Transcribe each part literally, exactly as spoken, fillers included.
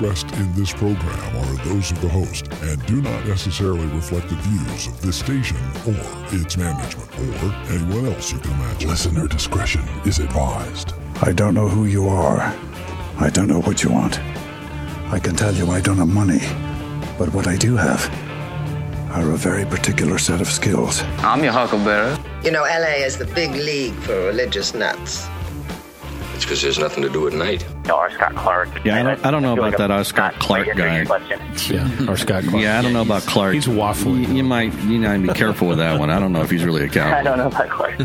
expressed in this program are those of the host and do not necessarily reflect the views of this station or its management or anyone else you can imagine. Listener discretion is advised. I don't know who you are. I don't know what you want. I can tell you I don't have money, but what I do have are a very particular set of skills. I'm your huckleberry. You know, L A is the big league for religious nuts. It's because there's nothing to do at night. No, R. Scott Clark. Yeah, I don't, I don't know about that R. Scott Clark guy. Yeah, R. Scott Clark. Yeah, I don't know about Clark. He's waffling. You, you might you know be careful with that one. I don't know if he's really a cowboy. I don't know about Clark.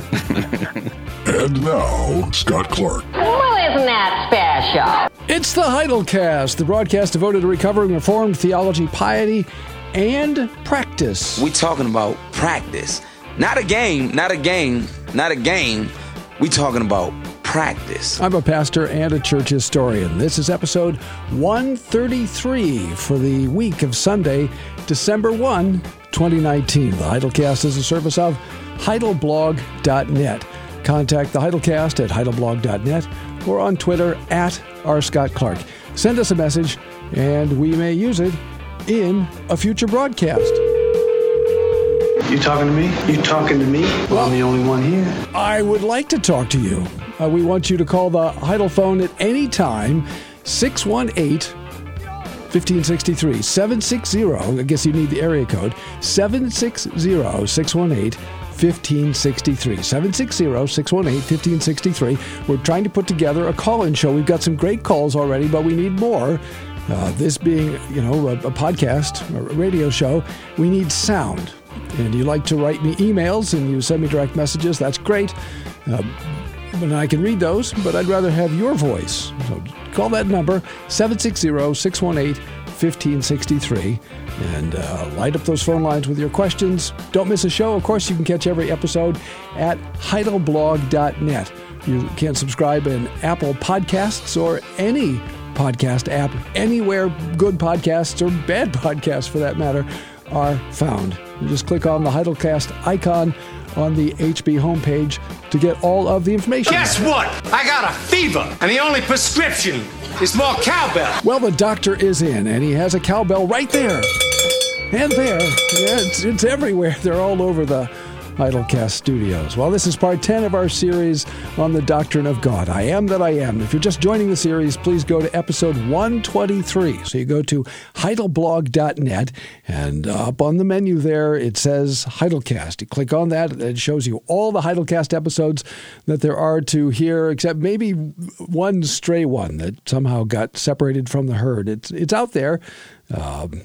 And now, Scott Clark. Well, isn't that special? It's the Heidelcast, the broadcast devoted to recovering Reformed theology, piety, and practice. We talking about practice. Not a game, not a game, not a game. We talking about practice. I'm a pastor and a church historian. This is episode one thirty-three for the week of Sunday, December first, twenty nineteen. The Heidelcast is a service of heidelblog dot net. Contact the Heidelcast at heidelblog dot net or on Twitter at R. Scott Clark. Send us a message and we may use it in a future broadcast. You talking to me? You talking to me? Well, I'm the only one here. I would like to talk to you. Uh, we want you to call the Heidel phone at any time, six one eight, one five six three, seven six zero, I guess you need the area code, seven six zero, six one eight, one five six three, seven six zero, six one eight, one five six three. We're trying to put together a call-in show. We've got some great calls already, but we need more. Uh, this being, you know, a, a podcast, a radio show, we need sound. And you like to write me emails and you send me direct messages, that's great. Uh, and I can read those, but I'd rather have your voice. So call that number, seven six zero, six one eight, one five six three, and uh, light up those phone lines with your questions. Don't miss a show. Of course, you can catch every episode at heidelblog dot net. You can subscribe in Apple Podcasts or any podcast app, anywhere good podcasts or bad podcasts for that matter are found. You just click on the Heidelcast icon on the H B homepage to get all of the information. Guess what? I got a fever, and the only prescription is more cowbell. Well, the doctor is in, and he has a cowbell right there. And there. Yeah, it's, it's everywhere. They're all over the Heidelcast studios. Well, this is part ten of our series on the doctrine of God. I am that I am. If you're just joining the series, please go to episode one twenty-three. So you go to heidelblog dot net, and uh, up on the menu there, it says Heidelcast. You click on that, and it shows you all the Heidelcast episodes that there are to hear, except maybe one stray one that somehow got separated from the herd. It's, it's out there. Um,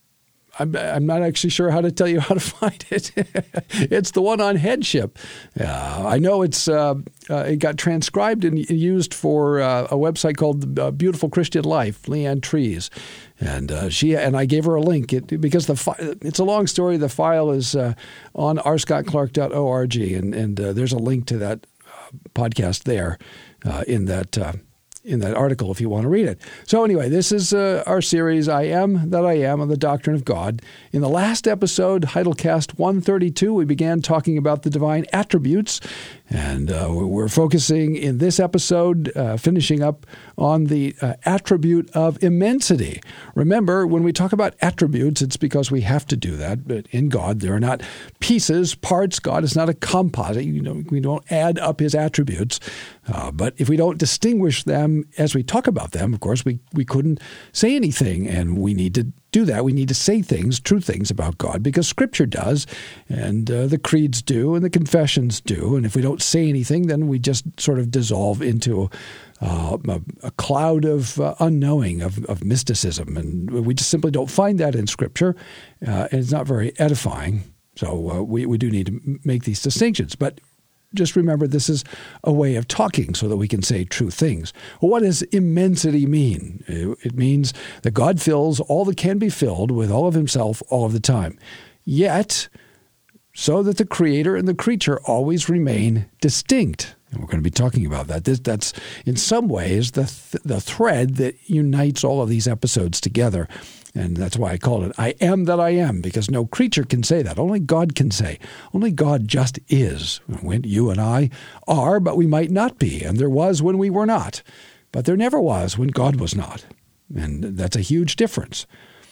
I'm, I'm not actually sure how to tell you how to find it. It's the one on headship. Uh, I know it's uh, uh, it got transcribed and used for uh, a website called uh, Beautiful Christian Life, Leanne Trees, and uh, she and I gave her a link it, because the fi- it's a long story. The file is uh, on r scott clark dot org, and and uh, there's a link to that uh, podcast there uh, in that. Uh, in that article if you want to read it. So anyway, this is uh, our series, I Am That I Am, on the Doctrine of God. In the last episode, Heidelcast one thirty-two, we began talking about the divine attributes, and uh, we're focusing in this episode, uh, finishing up on the uh, attribute of immensity. Remember, when we talk about attributes, it's because we have to do that, but in God, there are not pieces, parts. God is not a composite. You know, we don't add up his attributes, uh, but if we don't distinguish them as we talk about them, of course, we, we couldn't say anything, and we need to do that. We need to say things, true things about God, because Scripture does, and uh, the creeds do, and the confessions do, and if we don't say anything, then we just sort of dissolve into uh, a, a cloud of uh, unknowing, of, of mysticism, and we just simply don't find that in Scripture, uh, and it's not very edifying, so uh, we, we do need to make these distinctions, but just remember, this is a way of talking so that we can say true things. Well, what does immensity mean? It means that God fills all that can be filled with all of himself all of the time. Yet, so that the creator and the creature always remain distinct. And we're going to be talking about that. This, that's, in some ways, the th- the thread that unites all of these episodes together. And that's why I call it I Am That I Am, because no creature can say that. Only God can say. Only God just is. When you and I are, but we might not be. And there was when we were not. But there never was when God was not. And that's a huge difference.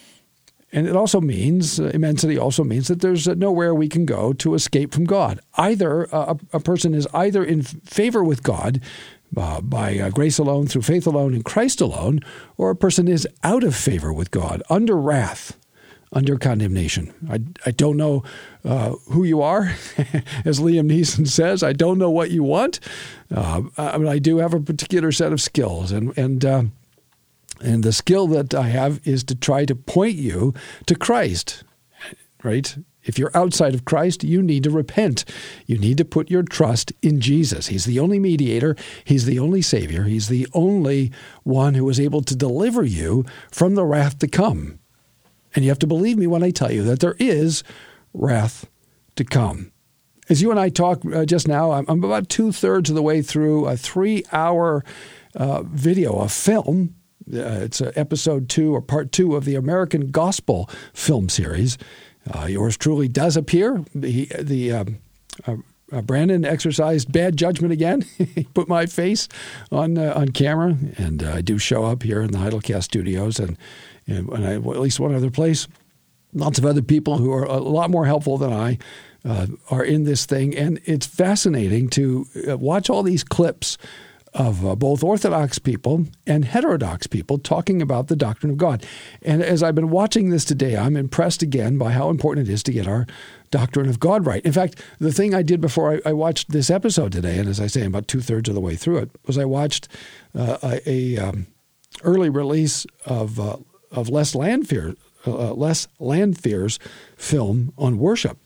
And it also means, uh, immensity also means that there's uh, nowhere we can go to escape from God. Either uh, a, a person is either in favor with God uh, by uh, grace alone, through faith alone, in Christ alone, or a person is out of favor with God, under wrath, under condemnation. I, I don't know uh, who you are, as Liam Neeson says. I don't know what you want. Uh, I mean, I do have a particular set of skills, and and. Uh, And the skill that I have is to try to point you to Christ, right? If you're outside of Christ, you need to repent. You need to put your trust in Jesus. He's the only mediator. He's the only Savior. He's the only one who is able to deliver you from the wrath to come. And you have to believe me when I tell you that there is wrath to come. As you and I talk uh, just now, I'm, I'm about two-thirds of the way through a three-hour uh, video, a film. Uh, it's uh, episode two or part two of the American Gospel film series. Uh, yours truly does appear. The, the um, uh, uh, Brandon exercised bad judgment again. He put my face on uh, on camera, and uh, I do show up here in the Heidelcast studios, and, and, and I, well, at least one other place. Lots of other people who are a lot more helpful than I uh, are in this thing, and it's fascinating to uh, watch all these clips of uh, both Orthodox people and heterodox people talking about the doctrine of God. And as I've been watching this today, I'm impressed again by how important it is to get our doctrine of God right. In fact, the thing I did before I, I watched this episode today, and as I say, I'm about two-thirds of the way through it, was I watched uh, a, a um, early release of uh, of Les Landfear, uh, Les Landfear's film on worship.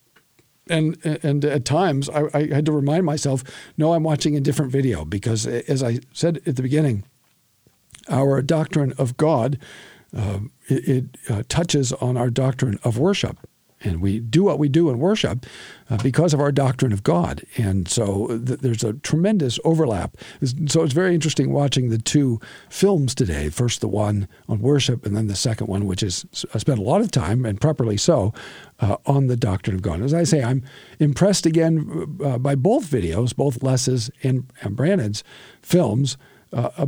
And and at times, I, I had to remind myself, no, I'm watching a different video, because as I said at the beginning, our doctrine of God, uh, it, it uh, touches on our doctrine of worship. And we do what we do in worship uh, because of our doctrine of God. And so th- there's a tremendous overlap. So it's very interesting watching the two films today. First, the one on worship, and then the second one, which is I spent a lot of time, and properly so, uh, on the doctrine of God. As I say, I'm impressed again uh, by both videos, both Les's and, and Brandon's films. Uh, uh,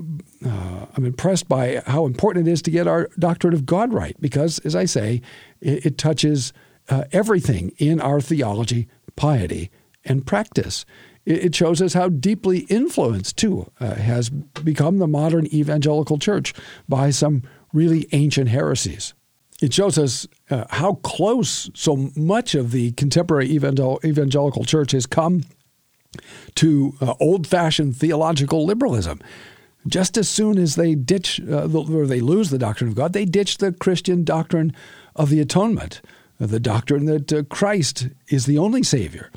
Uh, I'm impressed by how important it is to get our doctrine of God right, because, as I say, it, it touches uh, everything in our theology, piety, and practice. It, it shows us how deeply influenced, too, uh, has become the modern evangelical church by some really ancient heresies. It shows us uh, how close so much of the contemporary evangel- evangelical church has come to uh, old-fashioned theological liberalism. Just as soon as they ditch uh, or they lose the doctrine of God, they ditch the Christian doctrine of the atonement, uh, the doctrine that uh, Christ is the only Savior,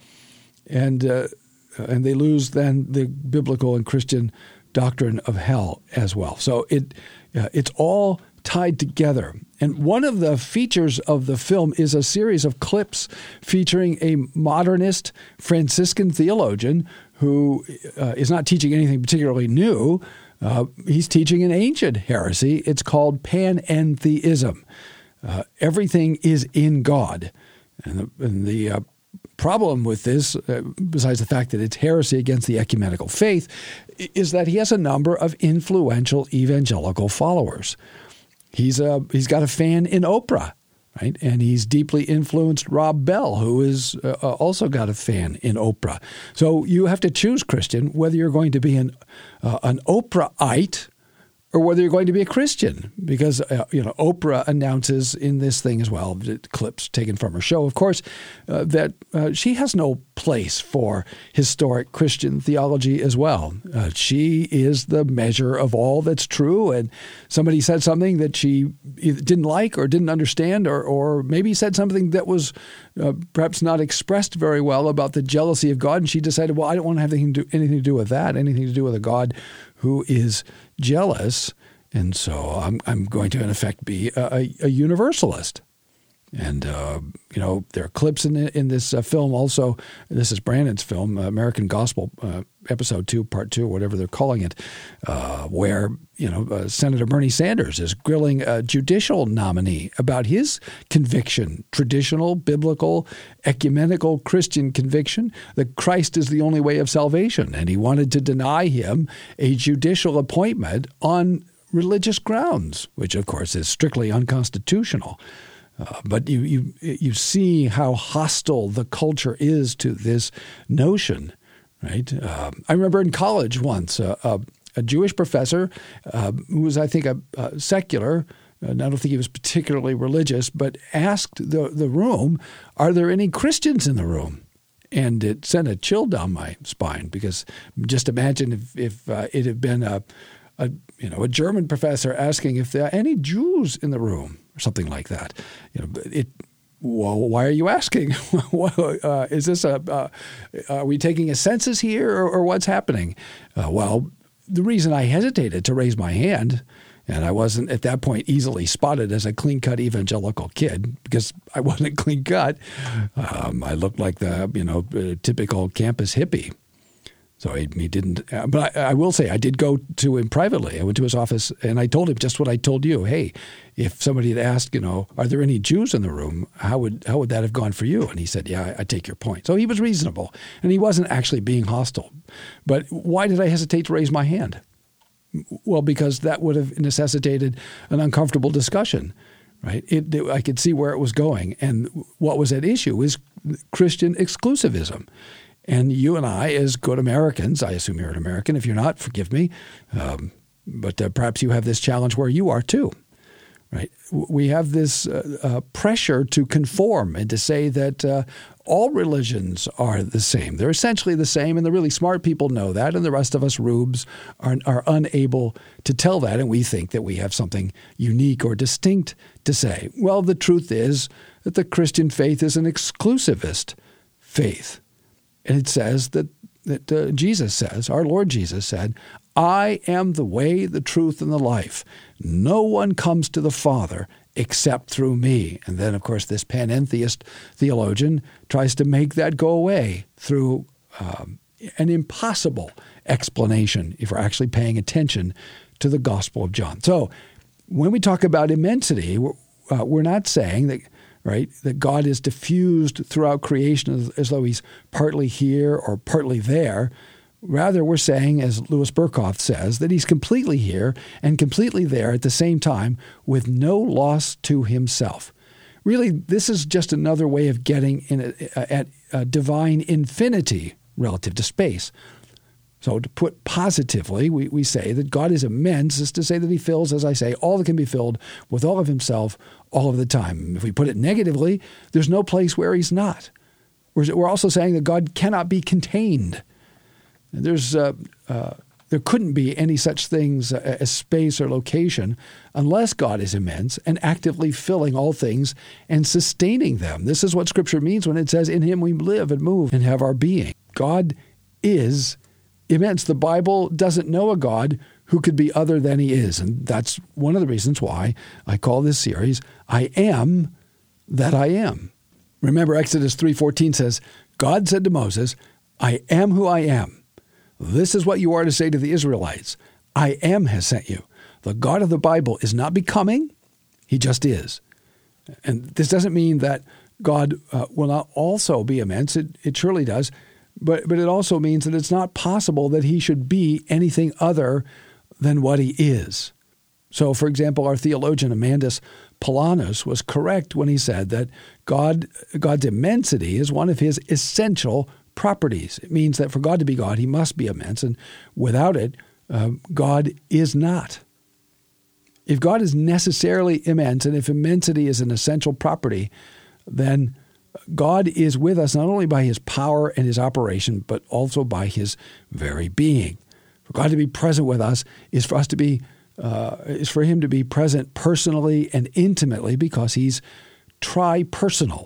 and uh, and they lose then the biblical and Christian doctrine of hell as well. So it uh, it's all tied together. And one of the features of the film is a series of clips featuring a modernist Franciscan theologian who uh, is not teaching anything particularly new. Uh, he's teaching an ancient heresy. It's called panentheism. Uh, everything is in God. And the, and the uh, problem with this, uh, besides the fact that it's heresy against the ecumenical faith, is that he has a number of influential evangelical followers. He's a, he's got a fan in Oprah, right? And he's deeply influenced Rob Bell, who is uh, also got a fan in Oprah. So you have to choose, Christian, whether you're going to be an uh, an Oprahite or whether you're going to be a Christian, because uh, you know Oprah announces in this thing as well, clips taken from her show, of course, uh, that uh, she has no place for historic Christian theology as well. Uh, she is the measure of all that's true, and somebody said something that she either didn't like or didn't understand, or, or maybe said something that was uh, perhaps not expressed very well about the jealousy of God, and she decided, well, I don't want to have anything to do, anything to do with that, anything to do with a God who is jealous, and so I'm I'm going to in effect be a, a, a universalist. And uh, you know there are clips in the, in this uh, film also. This is Brandon's film, uh, American Gospel, uh, episode two, part two, whatever they're calling it, uh, where you know uh, Senator Bernie Sanders is grilling a judicial nominee about his conviction, traditional, biblical, ecumenical Christian conviction that Christ is the only way of salvation, and he wanted to deny him a judicial appointment on religious grounds, which of course is strictly unconstitutional. Uh, but you, you you see how hostile the culture is to this notion, right? Uh, I remember in college once, uh, a, a Jewish professor uh, who was, I think, a, a secular, and I don't think he was particularly religious, but asked the, the room, are there any Christians in the room? And it sent a chill down my spine, because just imagine if, if uh, it had been a, a you know a German professor asking if there are any Jews in the room or something like that. You know, it. Well, why are you asking? uh, is this a? Uh, are we taking a census here, or, or what's happening? Uh, well, the reason I hesitated to raise my hand, and I wasn't at that point easily spotted as a clean-cut evangelical kid, because I wasn't clean-cut. Um, I looked like the you know typical campus hippie. So he, he didn't. Uh, but I, I will say I did go to him privately. I went to his office and I told him just what I told you. Hey, if somebody had asked, you know, are there any Jews in the room? How would how would that have gone for you? And he said, yeah, I, I take your point. So he was reasonable, and he wasn't actually being hostile. But why did I hesitate to raise my hand? Well, because that would have necessitated an uncomfortable discussion, right? It, it, I could see where it was going. And what was at issue is Christian exclusivism. And you and I, as good Americans, I assume you're an American. If you're not, forgive me. Um, but uh, perhaps you have this challenge where you are too, right? We have this uh, uh, pressure to conform and to say that uh, all religions are the same. They're essentially the same, and the really smart people know that, and the rest of us rubes are, are unable to tell that, and we think that we have something unique or distinct to say. Well, the truth is that the Christian faith is an exclusivist faith. And it says that, that uh, Jesus says, our Lord Jesus said, I am the way, the truth, and the life. No one comes to the Father except through me. And then, of course, this panentheist theologian tries to make that go away through um, an impossible explanation if we're actually paying attention to the Gospel of John. So when we talk about immensity, we're, uh, we're not saying that right? That God is diffused throughout creation as, as though he's partly here or partly there. Rather, we're saying, as Louis Berkhoff says, that he's completely here and completely there at the same time with no loss to himself. Really, this is just another way of getting in a, at a divine infinity relative to space. So to put positively, we, we say that God is immense, is to say that he fills, as I say, all that can be filled with all of himself all of the time. If we put it negatively, there's no place where he's not. We're, we're also saying that God cannot be contained. There's uh, uh, there couldn't be any such things as space or location unless God is immense and actively filling all things and sustaining them. This is what Scripture means when it says, in him we live and move and have our being. God is immense. The Bible doesn't know a God who could be other than he is. And that's one of the reasons why I call this series, I Am That I Am. Remember, Exodus three fourteen says, God said to Moses, I am who I am. This is what you are to say to the Israelites. I am has sent you. The God of the Bible is not becoming, he just is. And this doesn't mean that God uh, will not also be immense. It, it surely does. But but it also means that it's not possible that he should be anything other than what he is. So, for example, our theologian Amandus Polanos was correct when he said that God God's immensity is one of his essential properties. It means that for God to be God, he must be immense, and without it, uh, God is not. If God is necessarily immense, and if immensity is an essential property, then God is with us not only by his power and his operation, but also by his very being. For God to be present with us is for us to be, uh, is for him to be present personally and intimately, because he's tri-personal.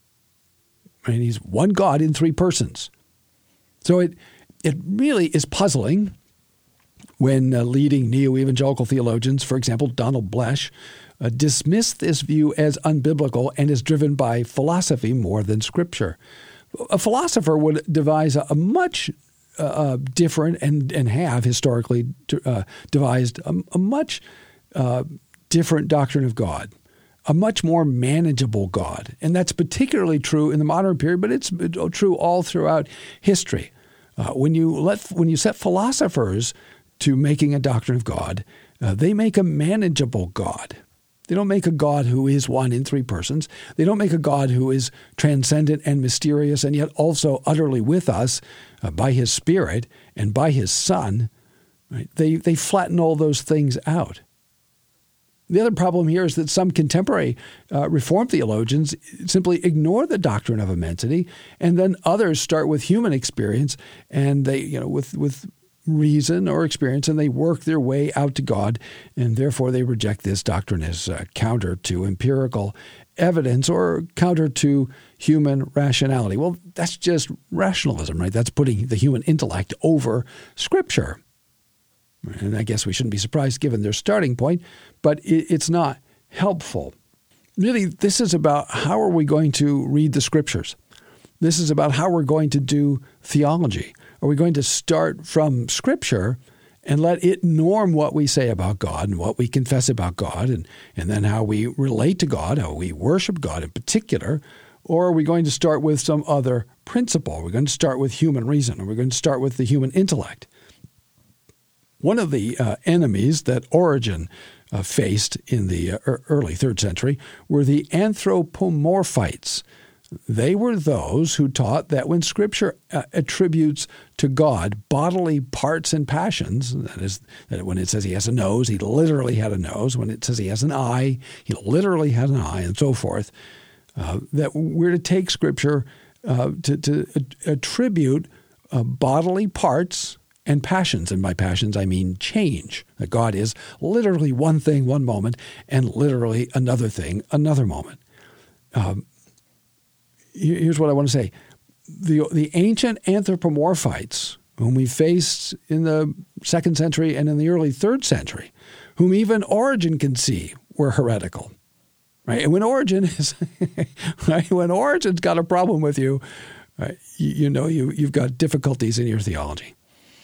And he's one God in three persons. So it it really is puzzling when uh, leading neo-evangelical theologians, for example, Donald Blesch, uh, dismiss this view as unbiblical and is driven by philosophy more than Scripture. A philosopher would devise a, a much uh, different and, and have historically uh, devised a, a much uh, different doctrine of God, a much more manageable God. And that's particularly true in the modern period, but it's true all throughout history. Uh, when you let when you set philosophers to making a doctrine of God, Uh, they make a manageable God. They don't make a God who is one in three persons. They don't make a God who is transcendent and mysterious and yet also utterly with us uh, by his Spirit and by his Son. Right? They, they flatten all those things out. The other problem here is that some contemporary uh, Reformed theologians simply ignore the doctrine of immensity, and then others start with human experience and they, you know, with with reason or experience, and they work their way out to God, and therefore they reject this doctrine as uh, counter to empirical evidence or counter to human rationality. Well, that's just rationalism, right? That's putting the human intellect over Scripture. And I guess we shouldn't be surprised given their starting point, but it, it's not helpful. Really, this is about how are we going to read the Scriptures? This is about how we're going to do theology. Are we going to start from Scripture and let it norm what we say about God and what we confess about God and, and then how we relate to God, how we worship God in particular? Or are we going to start with some other principle? Are we going to start with human reason? Are we going to start with the human intellect? One of the uh, enemies that Origen uh, faced in the uh, early third century were the anthropomorphites. They were those who taught that when Scripture uh, attributes to God bodily parts and passions, that is, that when it says he has a nose, he literally had a nose. When it says he has an eye, he literally had an eye, and so forth, uh, that we're to take Scripture uh, to, to attribute uh, bodily parts and passions. And by passions, I mean change. That God is literally one thing one moment and literally another thing another moment. Um, here's what I want to say. The, the ancient anthropomorphites, whom we faced in the second century and in the early third century, whom even Origen can see were heretical. Right? And when Origen is, right, when Origen's got a problem with you, right, you, you know you, you've got difficulties in your theology.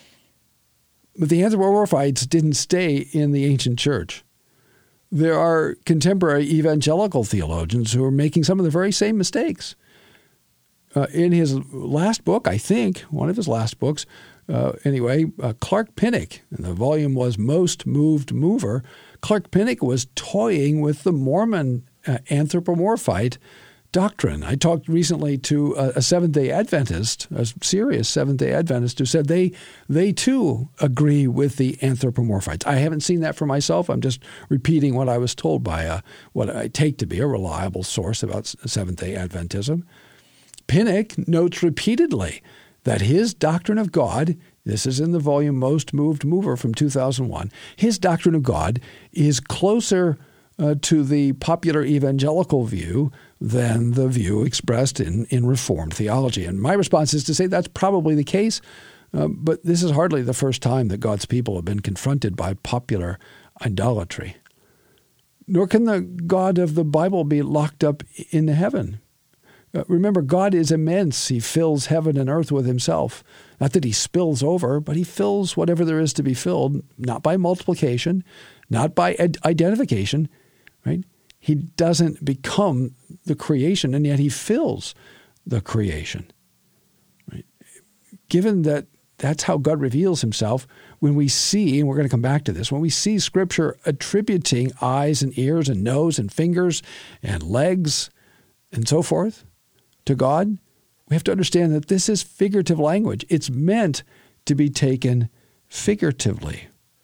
But the anthropomorphites didn't stay in the ancient church. There are contemporary evangelical theologians who are making some of the very same mistakes. Uh, in his last book, I think, one of his last books, uh, anyway, uh, Clark Pinnock, and the volume was Most Moved Mover, Clark Pinnock was toying with the Mormon uh, anthropomorphite doctrine. I talked recently to a, a Seventh-day Adventist, a serious Seventh-day Adventist, who said they they too agree with the anthropomorphites. I haven't seen that for myself. I'm just repeating what I was told by a, what I take to be a reliable source about Seventh-day Adventism. Pinnock notes repeatedly that his doctrine of God, this is in the volume Most Moved Mover from two thousand one, his doctrine of God is closer uh, to the popular evangelical view than the view expressed in, in Reformed theology. And my response is to say that's probably the case, uh, but this is hardly the first time that God's people have been confronted by popular idolatry. Nor can the God of the Bible be locked up in heaven. Uh, remember, God is immense. He fills heaven and earth with himself. Not that he spills over, but he fills whatever there is to be filled, not by multiplication, not by ad- identification, right? He doesn't become the creation, and yet he fills the creation. Right? Given that that's how God reveals himself, when we see, and we're going to come back to this, when we see Scripture attributing eyes and ears and nose and fingers and legs and so forth to God, we have to understand that this is figurative language. It's meant to be taken figuratively.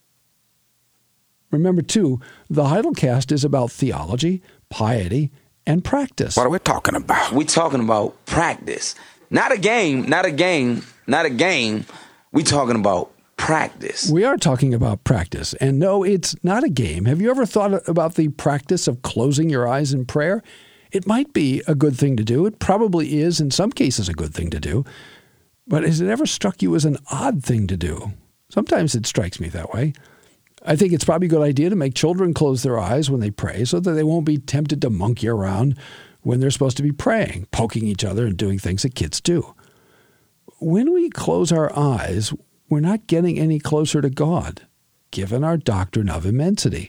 Remember, too, the Heidelcast is about theology, piety, and practice. What are we talking about? We're talking about practice. Not a game, not a game, not a game. We're talking about practice. We are talking about practice. And no, it's not a game. Have you ever thought about the practice of closing your eyes in prayer? It might be a good thing to do. It probably is, in some cases, a good thing to do. But has it ever struck you as an odd thing to do? Sometimes it strikes me that way. I think it's probably a good idea to make children close their eyes when they pray so that they won't be tempted to monkey around when they're supposed to be praying, poking each other and doing things that kids do. When we close our eyes, we're not getting any closer to God, given our doctrine of immensity.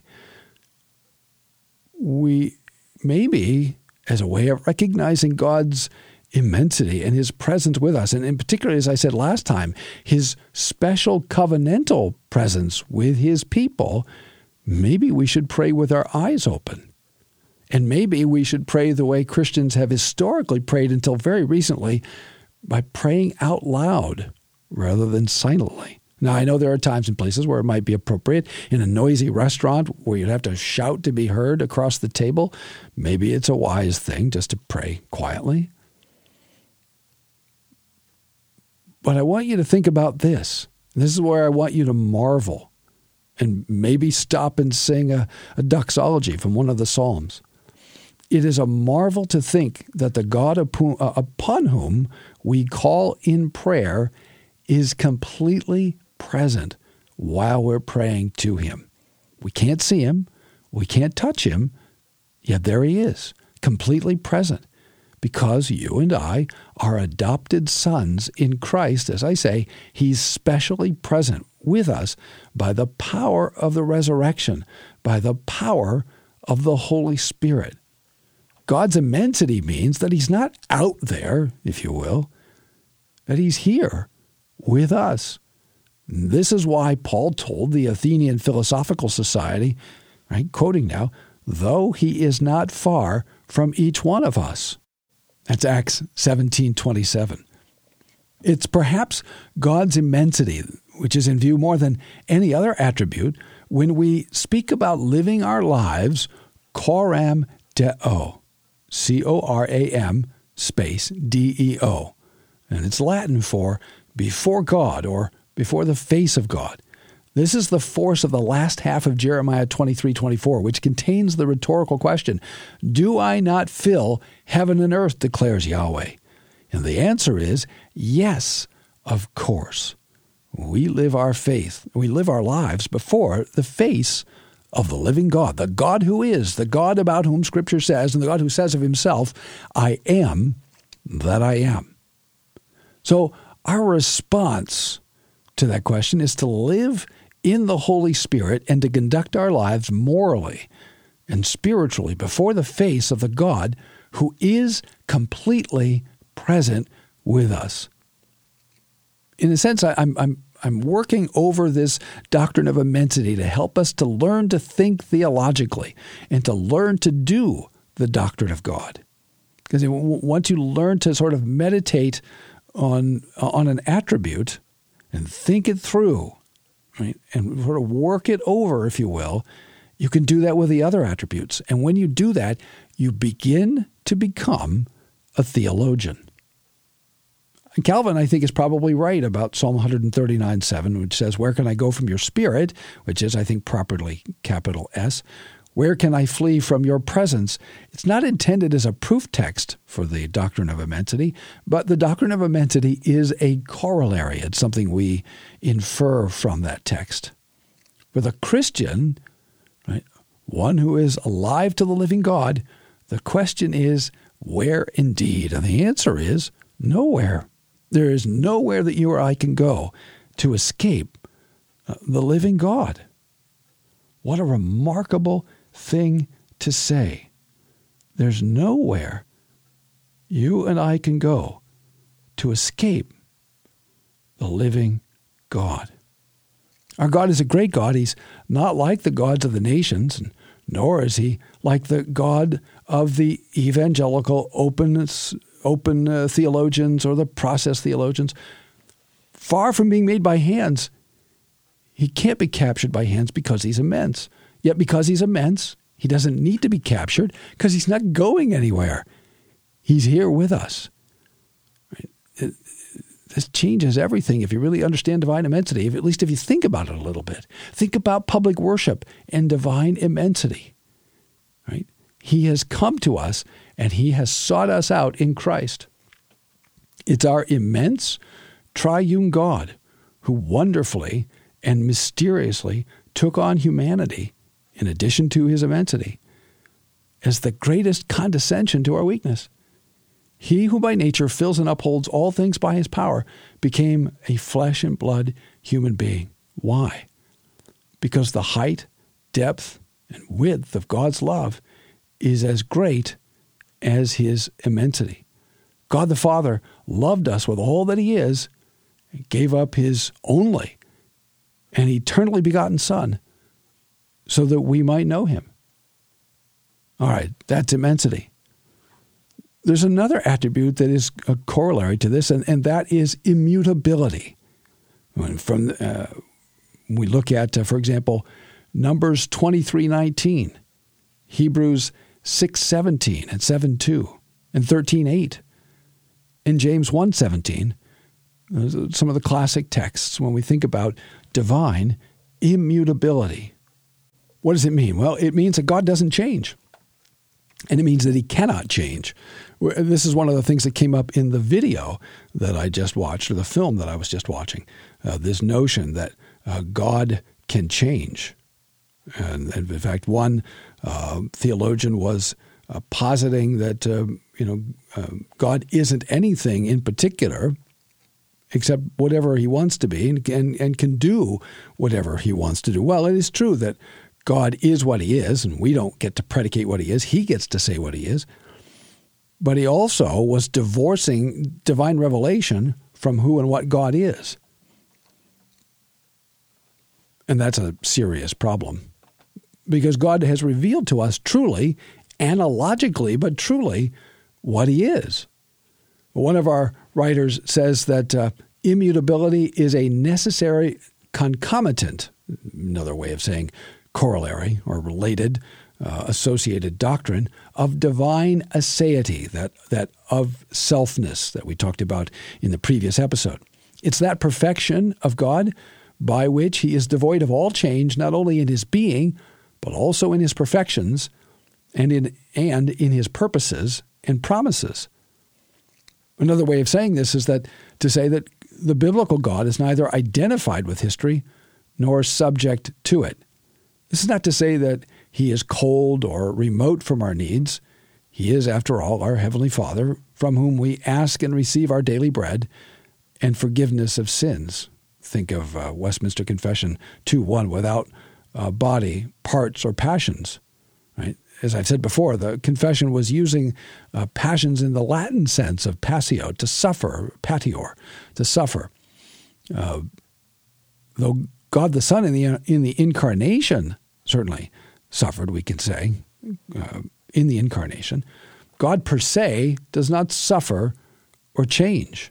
We maybe, as a way of recognizing God's immensity and his presence with us, and in particular, as I said last time, his special covenantal presence with his people, maybe we should pray with our eyes open. And maybe we should pray the way Christians have historically prayed until very recently, by praying out loud rather than silently. Now, I know there are times and places where it might be appropriate. In a noisy restaurant where you'd have to shout to be heard across the table, maybe it's a wise thing just to pray quietly. But I want you to think about this. This is where I want you to marvel and maybe stop and sing a, a doxology from one of the Psalms. It is a marvel to think that the God upon whom we call in prayer is completely present while we're praying to him. We can't see him. We can't touch him. Yet there he is, completely present, because you and I are adopted sons in Christ. As I say, he's specially present with us by the power of the resurrection, by the power of the Holy Spirit. God's immensity means that he's not out there, if you will, that he's here with us. This is why Paul told the Athenian Philosophical Society, right, quoting now, though he is not far from each one of us. That's Acts seventeen twenty-seven. It's perhaps God's immensity, which is in view more than any other attribute, when we speak about living our lives coram Deo, C O R A M space D E O. And it's Latin for before God or before the face of God. This is the force of the last half of Jeremiah twenty-three twenty-four, which contains the rhetorical question, do I not fill heaven and earth, declares Yahweh? And the answer is yes, of course. We live our faith, we live our lives before the face of the living God, the God who is, the God about whom Scripture says, and the God who says of himself, I am that I am. So our response to that question is to live in the Holy Spirit and to conduct our lives morally and spiritually before the face of the God who is completely present with us. In a sense, I, I'm, I'm, I'm working over this doctrine of immensity to help us to learn to think theologically and to learn to do the doctrine of God. Because once you learn to sort of meditate on, on an attribute and think it through, right, and sort of work it over, if you will, you can do that with the other attributes. And when you do that, you begin to become a theologian. And Calvin, I think, is probably right about Psalm one thirty-nine seven, which says, where can I go from your spirit, which is, I think, properly capital S. Where can I flee from your presence? It's not intended as a proof text for the doctrine of immensity, but the doctrine of immensity is a corollary. It's something we infer from that text. For the Christian, right, one who is alive to the living God, the question is, where indeed? And the answer is, nowhere. There is nowhere that you or I can go to escape the living God. What a remarkable thing to say. There's nowhere you and I can go to escape the living God. Our God is a great God. He's not like the gods of the nations, nor is he like the God of the evangelical open, open uh, theologians or the process theologians. Far from being made by hands, he can't be captured by hands because he's immense. Yet because he's immense, he doesn't need to be captured because he's not going anywhere. He's here with us. Right? It, this changes everything if you really understand divine immensity, if, at least if you think about it a little bit. Think about public worship and divine immensity. Right? He has come to us and he has sought us out in Christ. It's our immense triune God who wonderfully and mysteriously took on humanity in addition to his immensity, as the greatest condescension to our weakness. He who by nature fills and upholds all things by his power became a flesh and blood human being. Why? Because the height, depth, and width of God's love is as great as his immensity. God the Father loved us with all that he is and gave up his only and eternally begotten Son so that we might know him. All right, that's immensity. There's another attribute that is a corollary to this, and, and that is immutability. When from uh, we look at, uh, for example, Numbers twenty-three nineteen, Hebrews six seventeen and seven two, and thirteen eight, and James one seventeen, some of the classic texts when we think about divine immutability. What does it mean? Well, it means that God doesn't change. And it means that he cannot change. This is one of the things that came up in the video that I just watched, or the film that I was just watching, uh, this notion that uh, God can change. And, and in fact, one uh, theologian was uh, positing that uh, you know uh, God isn't anything in particular except whatever he wants to be, and, and, and can do whatever he wants to do. Well, it is true that God is what he is, and we don't get to predicate what he is. He gets to say what he is. But he also was divorcing divine revelation from who and what God is. And that's a serious problem, because God has revealed to us truly, analogically, but truly, what he is. One of our writers says that uh, immutability is a necessary concomitant, another way of saying corollary or related, uh, associated doctrine of divine aseity, that, that of selfness that we talked about in the previous episode. It's that perfection of God by which he is devoid of all change, not only in his being, but also in his perfections and in, and in his purposes and promises. Another way of saying this is that to say that the biblical God is neither identified with history nor subject to it. This is not to say that he is cold or remote from our needs. He is, after all, our Heavenly Father, from whom we ask and receive our daily bread and forgiveness of sins. Think of uh, Westminster Confession two one, without uh, body, parts, or passions. Right? As I've said before, the confession was using uh, passions in the Latin sense of passio, to suffer, patior, to suffer. Uh, though God the Son in the in the incarnation certainly suffered, we can say, uh, in the incarnation, God per se does not suffer or change.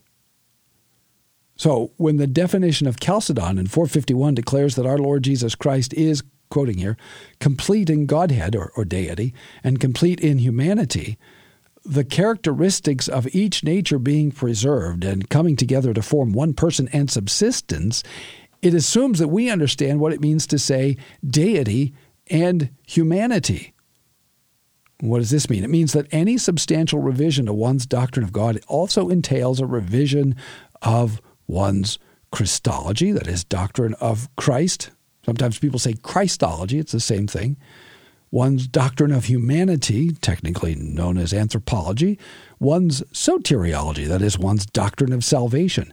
So when the definition of Chalcedon in four fifty-one declares that our Lord Jesus Christ is, quoting here, complete in Godhead or, or deity and complete in humanity, the characteristics of each nature being preserved and coming together to form one person and subsistence, it assumes that we understand what it means to say deity and humanity. What does this mean? It means that any substantial revision to one's doctrine of God also entails a revision of one's Christology, that is, doctrine of Christ. Sometimes people say Christology, it's the same thing. One's doctrine of humanity, technically known as anthropology. One's soteriology, that is, one's doctrine of salvation.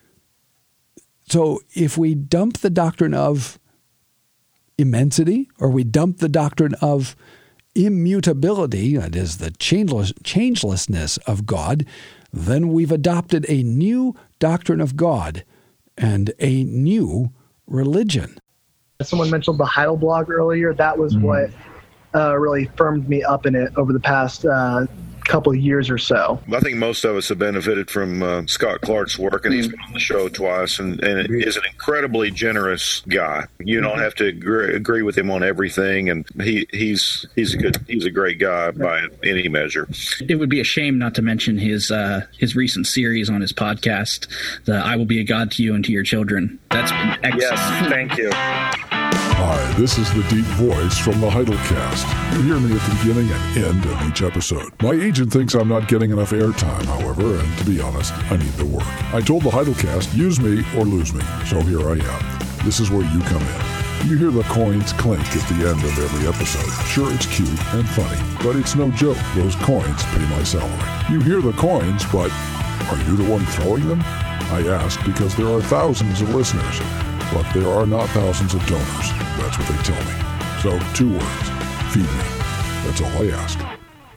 So if we dump the doctrine of immensity, or we dump the doctrine of immutability, that is, the changeless, changelessness of God, then we've adopted a new doctrine of God and a new religion. Someone mentioned the Heidel blog earlier. That was mm-hmm. what uh, really firmed me up in it over the past uh, couple of years or so. I think most of us have benefited from uh, Scott Clark's work, and he's been on the show twice, and, and is an incredibly generous guy. You don't have to agree, agree with him on everything, and he, he's he's a good he's a great guy by any measure. It would be a shame not to mention his uh, his recent series on his podcast, the "I Will Be a God to You and to Your Children." That's been excellent. Yes, thank you. Hi, this is the deep voice from the Heidelcast. You hear me at the beginning and end of each episode. My agent thinks I'm not getting enough airtime, however, and to be honest, I need the work. I told the Heidelcast, use me or lose me, so here I am. This is where you come in. You hear the coins clink at the end of every episode. Sure, it's cute and funny, but it's no joke. Those coins pay my salary. You hear the coins, but are you the one throwing them? I ask because there are thousands of listeners, but there are not thousands of donors. That's what they tell me. So, two words. Feed me. That's all I ask.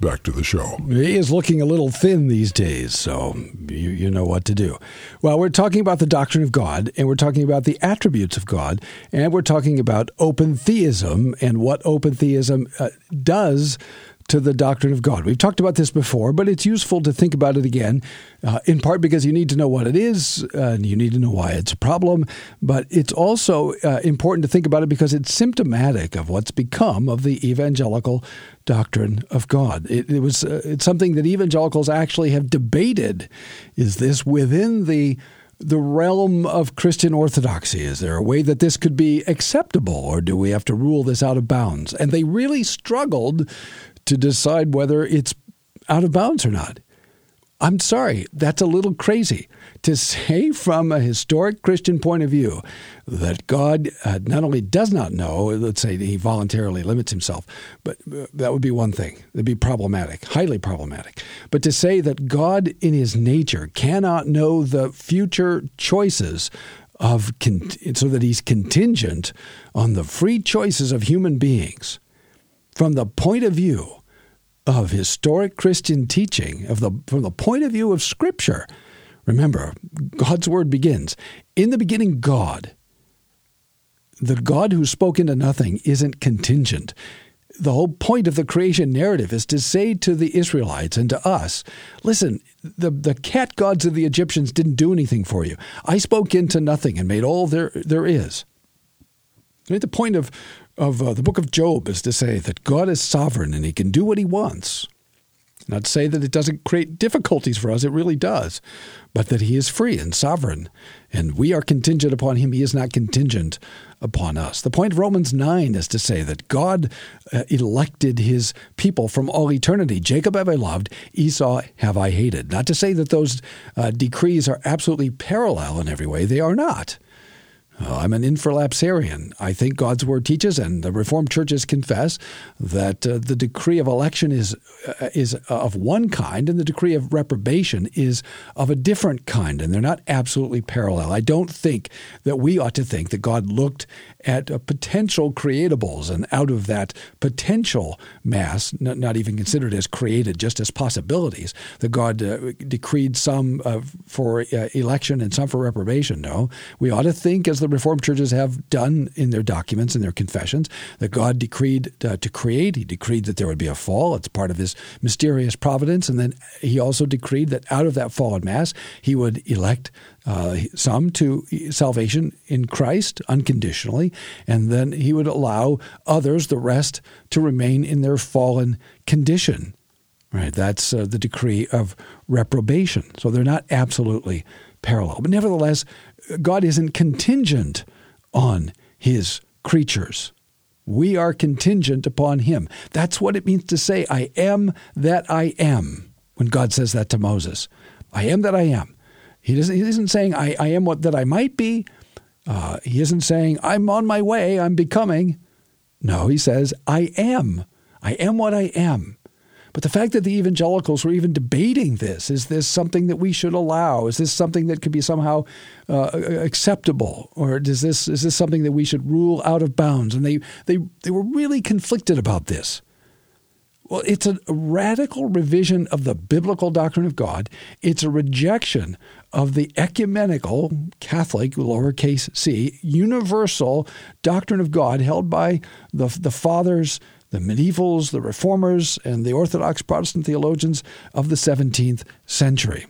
back to the show. He is looking a little thin these days, so you, you know what to do. Well, we're talking about the doctrine of God, and we're talking about the attributes of God, and we're talking about open theism and what open theism uh, does to the doctrine of God. We've talked about this before, but it's useful to think about it again, uh, in part because you need to know what it is, uh, and you need to know why it's a problem, but it's also uh, important to think about it because it's symptomatic of what's become of the evangelical doctrine of God. It, it was uh, it's something that evangelicals actually have debated. Is this within the the realm of Christian orthodoxy? Is there a way that this could be acceptable, or do we have to rule this out of bounds? And they really struggled to decide whether it's out of bounds or not. I'm sorry, that's a little crazy to say from a historic Christian point of view that God uh, not only does not know, let's say he voluntarily limits himself, but uh, that would be one thing. It would be problematic, highly problematic. But to say that God in his nature cannot know the future choices of, con- so that he's contingent on the free choices of human beings, from the point of view of historic Christian teaching, of the from the point of view of Scripture. Remember, God's word begins, in the beginning God. The God who spoke into nothing isn't contingent. The whole point of the creation narrative is to say to the Israelites and to us, listen, the, the cat gods of the Egyptians didn't do anything for you. I spoke into nothing and made all there there is. The point of of uh, the book of Job is to say that God is sovereign and he can do what he wants. Not to say that it doesn't create difficulties for us, it really does, but that he is free and sovereign, and we are contingent upon him. He is not contingent upon us. The point of Romans nine is to say that God uh, elected his people from all eternity. Jacob have I loved, Esau have I hated. Not to say that those uh, decrees are absolutely parallel in every way. They are not. Uh, I'm an infralapsarian. I think God's word teaches, and the Reformed churches confess, that uh, the decree of election is uh, is of one kind, and the decree of reprobation is of a different kind, and they're not absolutely parallel. I don't think that we ought to think that God looked at uh, potential creatables, and out of that potential mass, not, not even considered as created, just as possibilities, that God uh, decreed some uh, for uh, election and some for reprobation. No, we ought to think, as the Reformed churches have done in their documents and their confessions, that God decreed uh, to create. He decreed that there would be a fall. It's part of his mysterious providence. And then he also decreed that out of that fallen mass, he would elect uh, some to salvation in Christ unconditionally, and then he would allow others, the rest, to remain in their fallen condition. Right? That's uh, the decree of reprobation. So they're not absolutely parallel. But nevertheless, God isn't contingent on his creatures. We are contingent upon him. That's what it means to say, I am that I am, when God says that to Moses. I am that I am. He doesn't, he isn't saying, I, I am what that I might be. Uh, he isn't saying, I'm on my way, I'm becoming. No, he says, I am. I am what I am. But the fact that the evangelicals were even debating this, is this something that we should allow? Is this something that could be somehow uh, acceptable? Or is this is this something that we should rule out of bounds? And they, they, they were really conflicted about this. Well, it's a radical revision of the biblical doctrine of God. It's a rejection of the ecumenical, Catholic, lowercase c, universal doctrine of God held by the, the fathers, the medievals, the reformers, and the Orthodox Protestant theologians of the seventeenth century.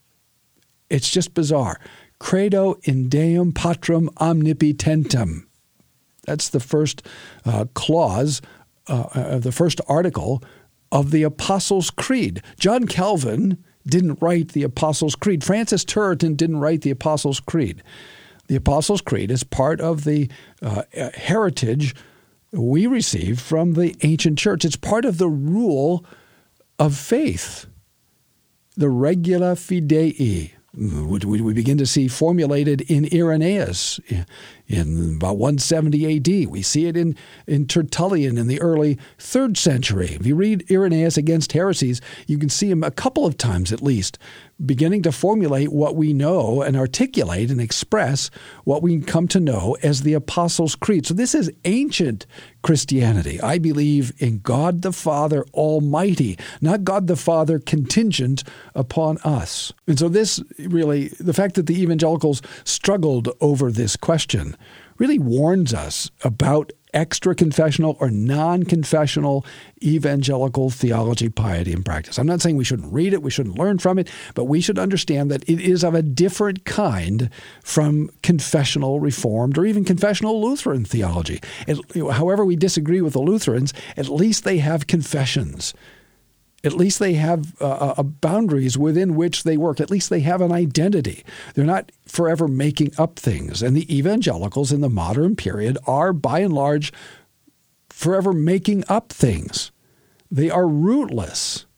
It's just bizarre. Credo in Deum Patrum Omnipotentem. That's the first uh, clause, uh, uh, the first article of the Apostles' Creed. John Calvin didn't write the Apostles' Creed. Francis Turretin didn't write the Apostles' Creed. The Apostles' Creed is part of the uh, heritage we receive from the ancient church. It's part of the rule of faith, the regula fidei, which we begin to see formulated in Irenaeus in about one seventy A D. We see it in, in Tertullian in the early third century. If you read Irenaeus Against Heresies, you can see him a couple of times at least beginning to formulate what we know and articulate and express what we come to know as the Apostles' Creed. So this is ancient Christianity. I believe in God the Father Almighty, not God the Father contingent upon us. And so this really, the fact that the evangelicals struggled over this question really warns us about extra-confessional or non-confessional evangelical theology, piety, and practice. I'm not saying we shouldn't read it, we shouldn't learn from it, but we should understand that it is of a different kind from confessional Reformed or even confessional Lutheran theology. It, however we disagree with the Lutherans, at least they have confessions. At least they have uh, uh, boundaries within which they work. At least they have an identity. They're not forever making up things. And the evangelicals in the modern period are, by and large, forever making up things. They are rootless.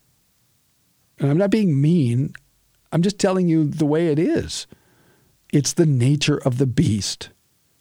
And I'm not being mean. I'm just telling you the way it is. It's the nature of the beast.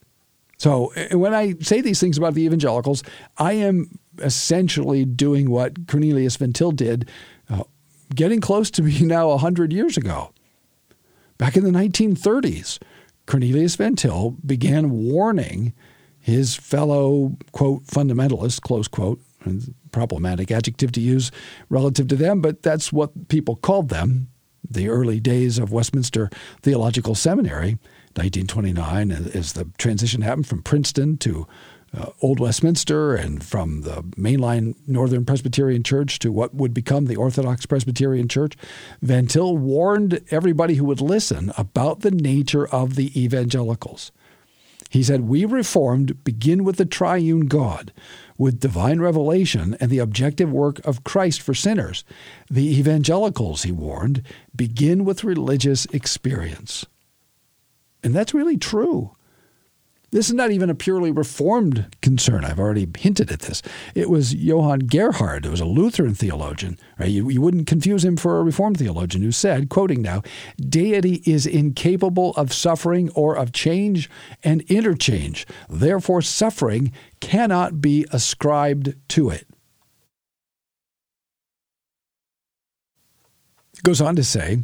So when I say these things about the evangelicals, I am essentially doing what Cornelius Van Til did, uh, getting close to me now one hundred years ago. Back in the nineteen thirties, Cornelius Van Til began warning his fellow, quote, fundamentalists, close quote, problematic adjective to use relative to them, but that's what people called them, the early days of Westminster Theological Seminary, nineteen twenty-nine, as the transition happened from Princeton to uh, Old Westminster and from the mainline Northern Presbyterian Church to what would become the Orthodox Presbyterian Church. Van Til warned everybody who would listen about the nature of the evangelicals. He said, "We Reformed begin with the triune God, with divine revelation and the objective work of Christ for sinners. The evangelicals," he warned, "begin with religious experience." And that's really true. This is not even a purely Reformed concern. I've already hinted at this. It was Johann Gerhard, who was a Lutheran theologian. Right? You, you wouldn't confuse him for a Reformed theologian, who said, quoting now, "Deity is incapable of suffering or of change and interchange. Therefore, suffering cannot be ascribed to it." It goes on to say,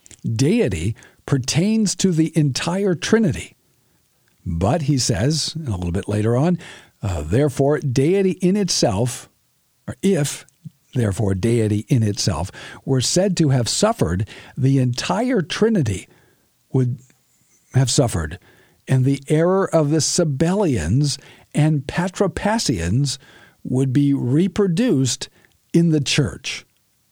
deity pertains to the entire Trinity. But, he says, a little bit later on, uh, therefore, deity in itself, or if, therefore, deity in itself were said to have suffered, the entire Trinity would have suffered, and the error of the Sabellians and Patripassians would be reproduced in the church.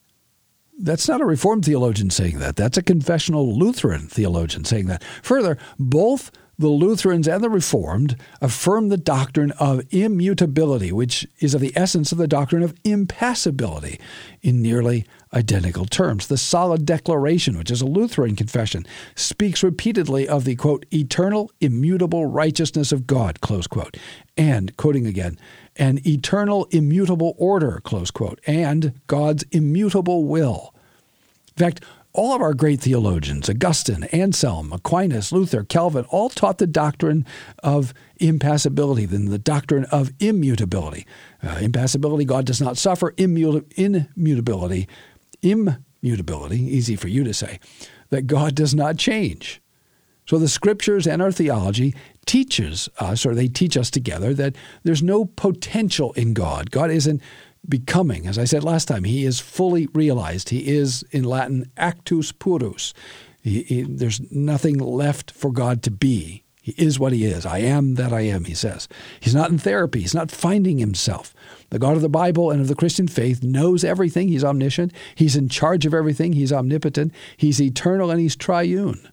That's not a Reformed theologian saying that. That's a confessional Lutheran theologian saying that. Further, both the Lutherans and the Reformed affirm the doctrine of immutability, which is of the essence of the doctrine of impassibility, in nearly identical terms. The Solid Declaration, which is a Lutheran confession, speaks repeatedly of the, quote, eternal, immutable righteousness of God, close quote, and, quoting again, an eternal, immutable order, close quote, and God's immutable will. In fact, all of our great theologians, Augustine, Anselm, Aquinas, Luther, Calvin, all taught the doctrine of impassibility, then the doctrine of immutability. Uh, impassibility, God does not suffer. Immuta- immutability, immutability, easy for you to say, that God does not change. So the Scriptures and our theology teaches us, or they teach us together, that there's no potential in God. God isn't becoming. As I said last time, he is fully realized. He is, in Latin, actus purus. He, he, there's nothing left for God to be. He is what he is. I am that I am, he says. He's not in therapy. He's not finding himself. The God of the Bible and of the Christian faith knows everything. He's omniscient. He's in charge of everything. He's omnipotent. He's eternal, and he's triune.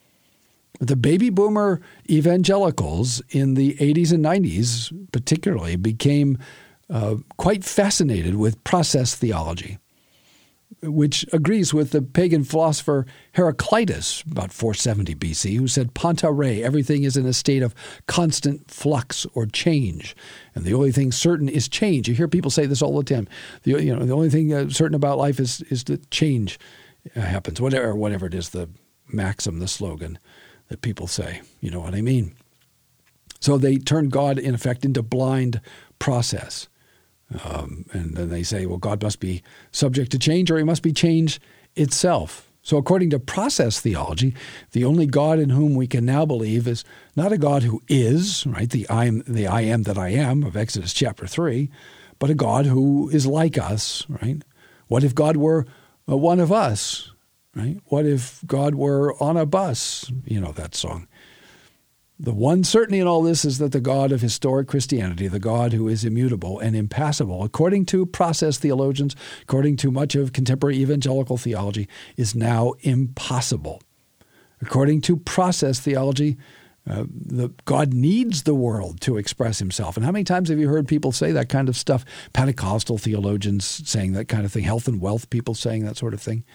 The baby boomer evangelicals in the eighties and nineties particularly became Uh, quite fascinated with process theology, which agrees with the pagan philosopher Heraclitus, about four seventy B C, who said, "Panta re," everything is in a state of constant flux or change, and the only thing certain is change. You hear people say this all the time. The, you know, the only thing uh, certain about life is is that change uh, happens. Whatever, whatever it is, the maxim, the slogan that people say. You know what I mean? So they turn God, in effect, into blind process. Um, and then they say, well, God must be subject to change, or he must be change itself. So according to process theology, the only God in whom we can now believe is not a God who is, right, the I am, the I am that I am of Exodus chapter three, but a God who is like us, right? What if God were uh, one of us, right? What if God were on a bus? You know that song. The one certainty in all this is that the God of historic Christianity, the God who is immutable and impassible, according to process theologians, according to much of contemporary evangelical theology, is now impossible. According to process theology, uh, the, God needs the world to express himself. And how many times have you heard people say that kind of stuff? Pentecostal theologians saying that kind of thing, health and wealth people saying that sort of thing.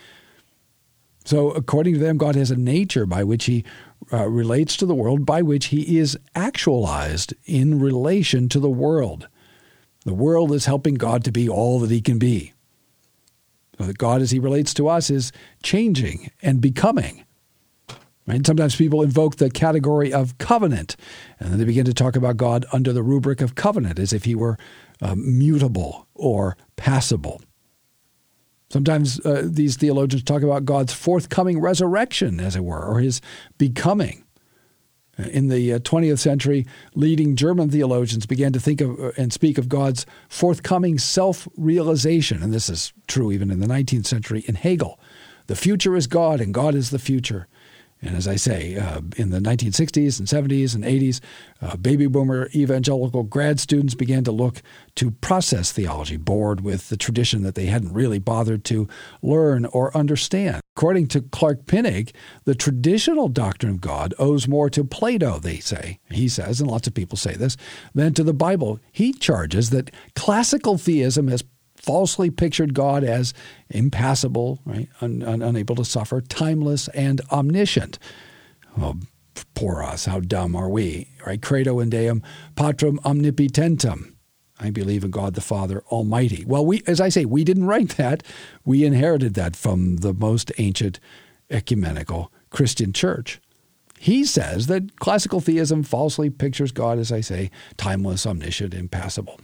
So according to them, God has a nature by which he uh, relates to the world, by which he is actualized in relation to the world. The world is helping God to be all that he can be. So that God, as he relates to us, is changing and becoming. Right? Sometimes people invoke the category of covenant, and then they begin to talk about God under the rubric of covenant, as if he were uh, mutable or passible. Sometimes uh, these theologians talk about God's forthcoming resurrection, as it were, or his becoming. In the uh, twentieth century, leading German theologians began to think of uh, and speak of God's forthcoming self-realization, and this is true even in the nineteenth century in Hegel. The future is God, and God is the future. And as I say, uh, in the nineteen sixties and seventies and eighties, uh, baby boomer evangelical grad students began to look to process theology, bored with the tradition that they hadn't really bothered to learn or understand. According to Clark Pinnock, the traditional doctrine of God owes more to Plato, they say, he says, and lots of people say this, than to the Bible. He charges that classical theism has falsely pictured God as impassible, right, un, un, unable to suffer, timeless, and omniscient. Oh, poor us, how dumb are we, right? Credo in Deum Patrum Omnipotentem. I believe in God the Father Almighty. Well, we, as I say, we didn't write that. We inherited that from the most ancient ecumenical Christian church. He says that classical theism falsely pictures God, as I say, timeless, omniscient, impassible.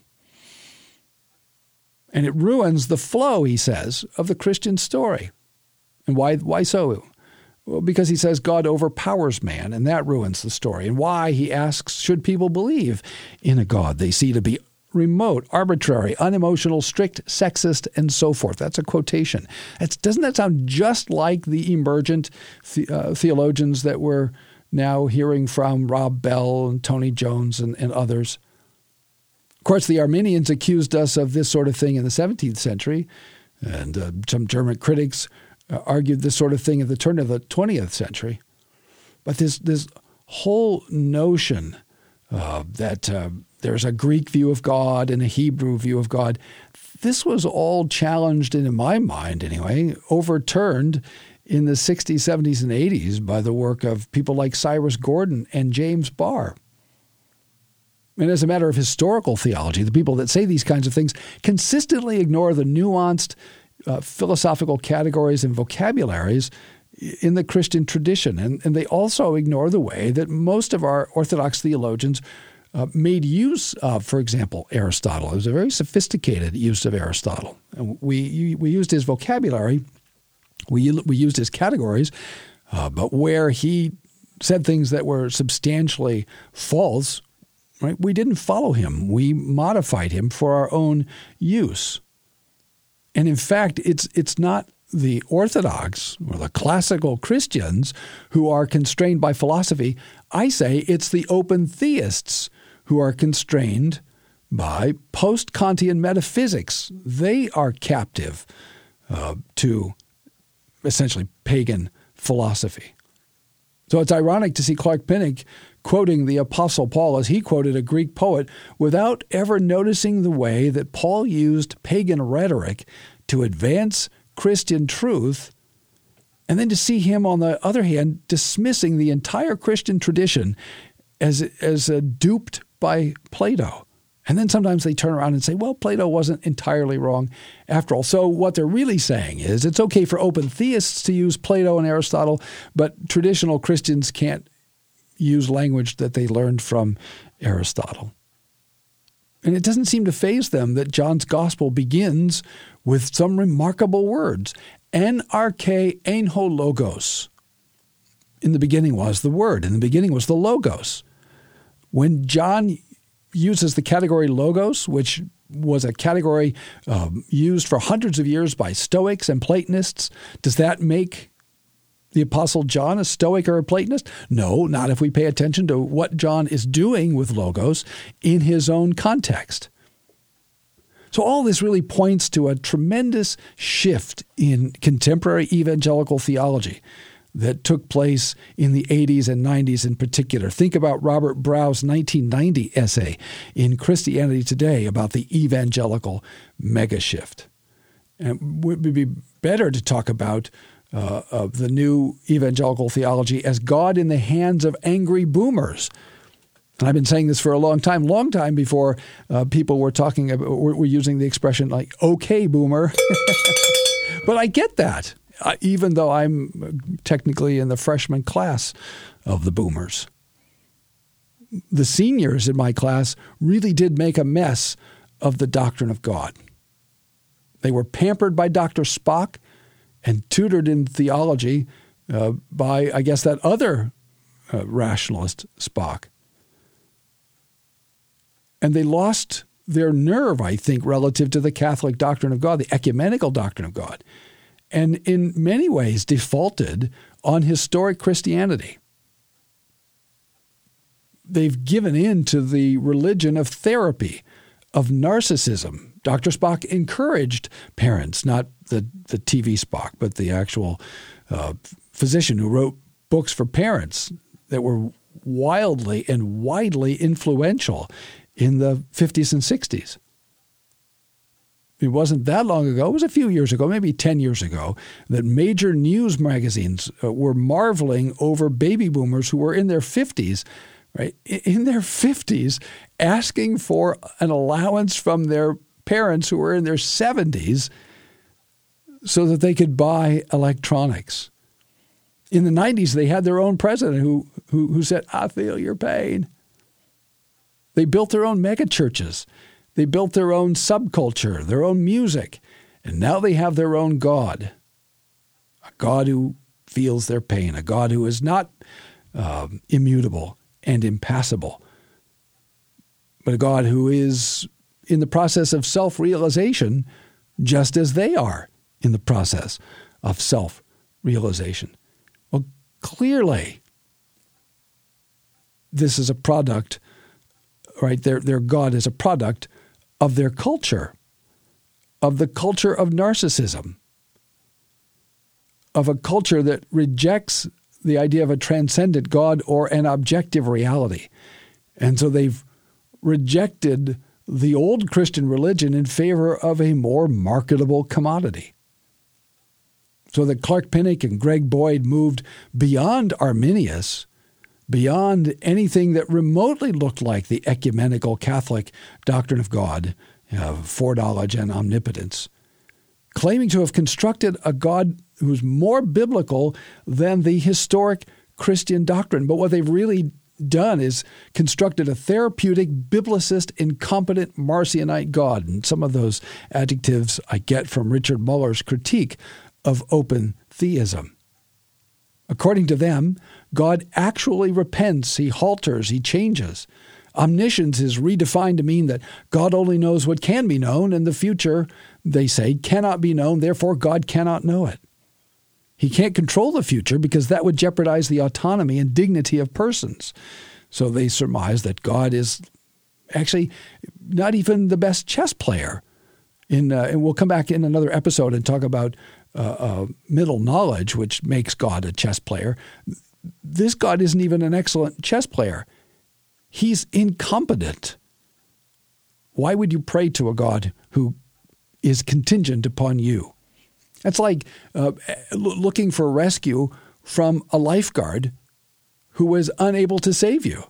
And it ruins the flow, he says, of the Christian story. And why, why so? Well, because he says God overpowers man, and that ruins the story. And why, he asks, should people believe in a God they see to be remote, arbitrary, unemotional, strict, sexist, and so forth? That's a quotation. That's, doesn't that sound just like the emergent the, uh, theologians that we're now hearing from, Rob Bell and Tony Jones and, and others? Of course, the Arminians accused us of this sort of thing in the seventeenth century, and uh, some German critics uh, argued this sort of thing at the turn of the twentieth century. But this this whole notion uh, that uh, there's a Greek view of God and a Hebrew view of God, this was all challenged, and in my mind anyway, overturned in the sixties, seventies, and eighties by the work of people like Cyrus Gordon and James Barr. And as a matter of historical theology, the people that say these kinds of things consistently ignore the nuanced uh, philosophical categories and vocabularies in the Christian tradition. And, and they also ignore the way that most of our Orthodox theologians uh, made use of, for example, Aristotle. It was a very sophisticated use of Aristotle. And we, we used his vocabulary, we, we used his categories, uh, but where he said things that were substantially false, right, we didn't follow him. We modified him for our own use. And in fact, it's it's not the Orthodox or the classical Christians who are constrained by philosophy. I say it's the open theists who are constrained by post-Kantian metaphysics. They are captive uh, to essentially pagan philosophy. So it's ironic to see Clark Pinnock quoting the Apostle Paul as he quoted a Greek poet without ever noticing the way that Paul used pagan rhetoric to advance Christian truth, and then to see him, on the other hand, dismissing the entire Christian tradition as, as uh, duped by Plato. And then sometimes they turn around and say, well, Plato wasn't entirely wrong after all. So what they're really saying is it's okay for open theists to use Plato and Aristotle, but traditional Christians can't use language that they learned from Aristotle. And it doesn't seem to faze them that John's gospel begins with some remarkable words. En arche ein ho logos. In the beginning was the Word. In the beginning was the Logos. When John uses the category logos, which was a category um, used for hundreds of years by Stoics and Platonists, does that make the Apostle John a Stoic or a Platonist? No, not if we pay attention to what John is doing with logos in his own context. So all this really points to a tremendous shift in contemporary evangelical theology that took place in the eighties and nineties in particular. Think about Robert Brau's nineteen ninety essay in Christianity Today about the evangelical megashift. And it would be better to talk about uh, of the new evangelical theology as God in the hands of angry boomers. And I've been saying this for a long time, long time before uh, people were talking about, were, were using the expression like, okay, boomer. But I get that. Uh, even though I'm technically in the freshman class of the boomers. The seniors in my class really did make a mess of the doctrine of God. They were pampered by Doctor Spock and tutored in theology uh, by, I guess, that other uh, rationalist, Spock. And they lost their nerve, I think, relative to the Catholic doctrine of God, the ecumenical doctrine of God, and in many ways defaulted on historic Christianity. They've given in to the religion of therapy, of narcissism. Doctor Spock encouraged parents, not the, the T V Spock, but the actual uh, physician who wrote books for parents that were wildly and widely influential in the fifties and sixties. It wasn't that long ago, it was a few years ago, maybe ten years ago, that major news magazines uh, were marveling over baby boomers who were in their fifties, right? In their fifties, asking for an allowance from their parents who were in their seventies so that they could buy electronics. In the nineties, they had their own president who, who, who said, I feel your pain. They built their own megachurches. They built their own subculture, their own music, and now they have their own God, a God who feels their pain, a God who is not uh, immutable and impassible, but a God who is in the process of self-realization just as they are in the process of self-realization. Well, clearly, this is a product, right? Their, their God is a product of their culture, of the culture of narcissism, of a culture that rejects the idea of a transcendent God or an objective reality. And so they've rejected the old Christian religion in favor of a more marketable commodity. So that Clark Pinnock and Greg Boyd moved beyond Arminius, beyond anything that remotely looked like the ecumenical Catholic doctrine of God, uh, foreknowledge and omnipotence, claiming to have constructed a God who's more biblical than the historic Christian doctrine. But what they've really done is constructed a therapeutic, biblicist, incompetent Marcionite God. And some of those adjectives I get from Richard Muller's critique of open theism. According to them, God actually repents, he halters, he changes. Omniscience is redefined to mean that God only knows what can be known, and the future, they say, cannot be known, therefore God cannot know it. He can't control the future because that would jeopardize the autonomy and dignity of persons. So they surmise that God is actually not even the best chess player. In, uh, and we'll come back in another episode and talk about Uh, uh, middle knowledge, which makes God a chess player. This God isn't even an excellent chess player. He's incompetent. Why would you pray to a God who is contingent upon you? That's like uh, looking for rescue from a lifeguard who was unable to save you.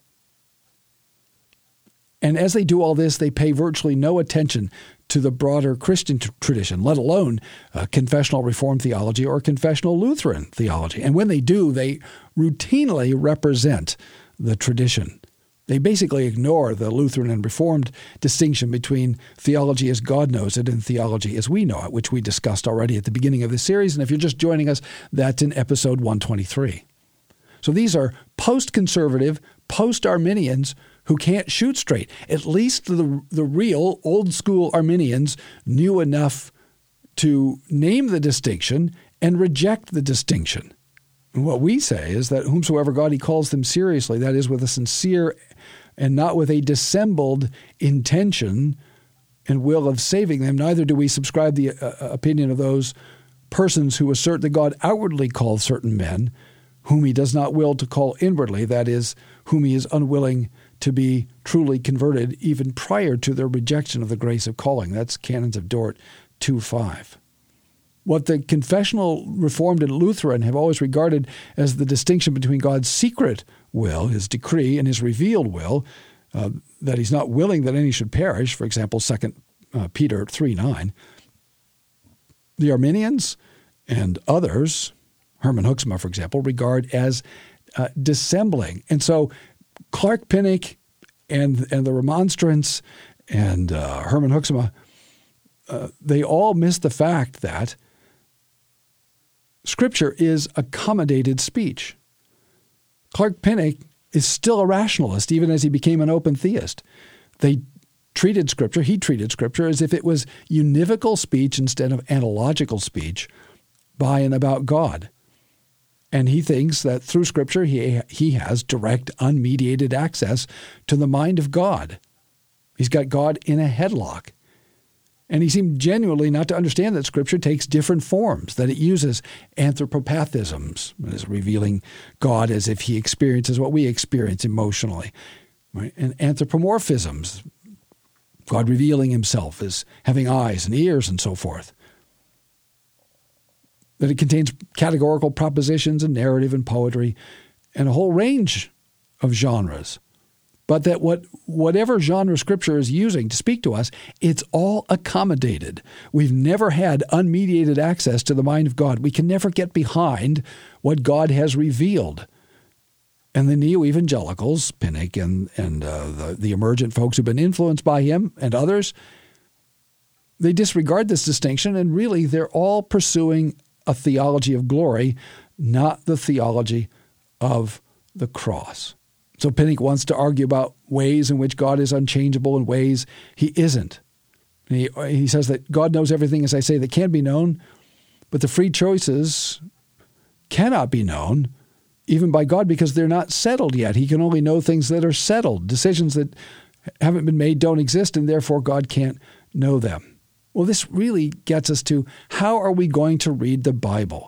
And as they do all this, they pay virtually no attention to the broader Christian t- tradition, let alone uh, confessional Reformed theology or confessional Lutheran theology. And when they do, they routinely represent the tradition. They basically ignore the Lutheran and Reformed distinction between theology as God knows it and theology as we know it, which we discussed already at the beginning of this series. And if you're just joining us, that's in episode one twenty-three. So these are post-conservative, post-Arminians who can't shoot straight. At least the, the real old-school Arminians knew enough to name the distinction and reject the distinction. And what we say is that whomsoever God he calls them seriously, that is with a sincere and not with a dissembled intention and will of saving them, neither do we subscribe the uh, opinion of those persons who assert that God outwardly calls certain men, whom he does not will to call inwardly, that is, whom he is unwilling to be truly converted even prior to their rejection of the grace of calling. That's Canons of Dort two five. What the confessional Reformed and Lutheran have always regarded as the distinction between God's secret will, his decree, and his revealed will, uh, that he's not willing that any should perish, for example, Second uh, Peter three nine, the Arminians and others, Herman Huxma, for example, regard as uh, dissembling. And so Clark Pinnock and, and the Remonstrants and uh, Herman Huxma, uh, they all miss the fact that Scripture is accommodated speech. Clark Pinnock is still a rationalist, even as he became an open theist. They treated Scripture, he treated Scripture as if it was univocal speech instead of analogical speech by and about God. And he thinks that through Scripture he, he has direct, unmediated access to the mind of God. He's got God in a headlock. And he seemed genuinely not to understand that Scripture takes different forms, that it uses anthropopathisms, that is revealing God as if he experiences what we experience emotionally, right? And anthropomorphisms, God revealing himself as having eyes and ears and so forth. That it contains categorical propositions and narrative and poetry and a whole range of genres. But that what whatever genre Scripture is using to speak to us, it's all accommodated. We've never had unmediated access to the mind of God. We can never get behind what God has revealed. And the neo-evangelicals, Pinnock and, and uh, the, the emergent folks who've been influenced by him and others, they disregard this distinction, and really they're all pursuing a theology of glory, not the theology of the cross. So Pinnock wants to argue about ways in which God is unchangeable and ways he isn't. And he, he says that God knows everything, as I say, that can be known, but the free choices cannot be known even by God because they're not settled yet. He can only know things that are settled. Decisions that haven't been made don't exist, and therefore God can't know them. Well, this really gets us to how are we going to read the Bible?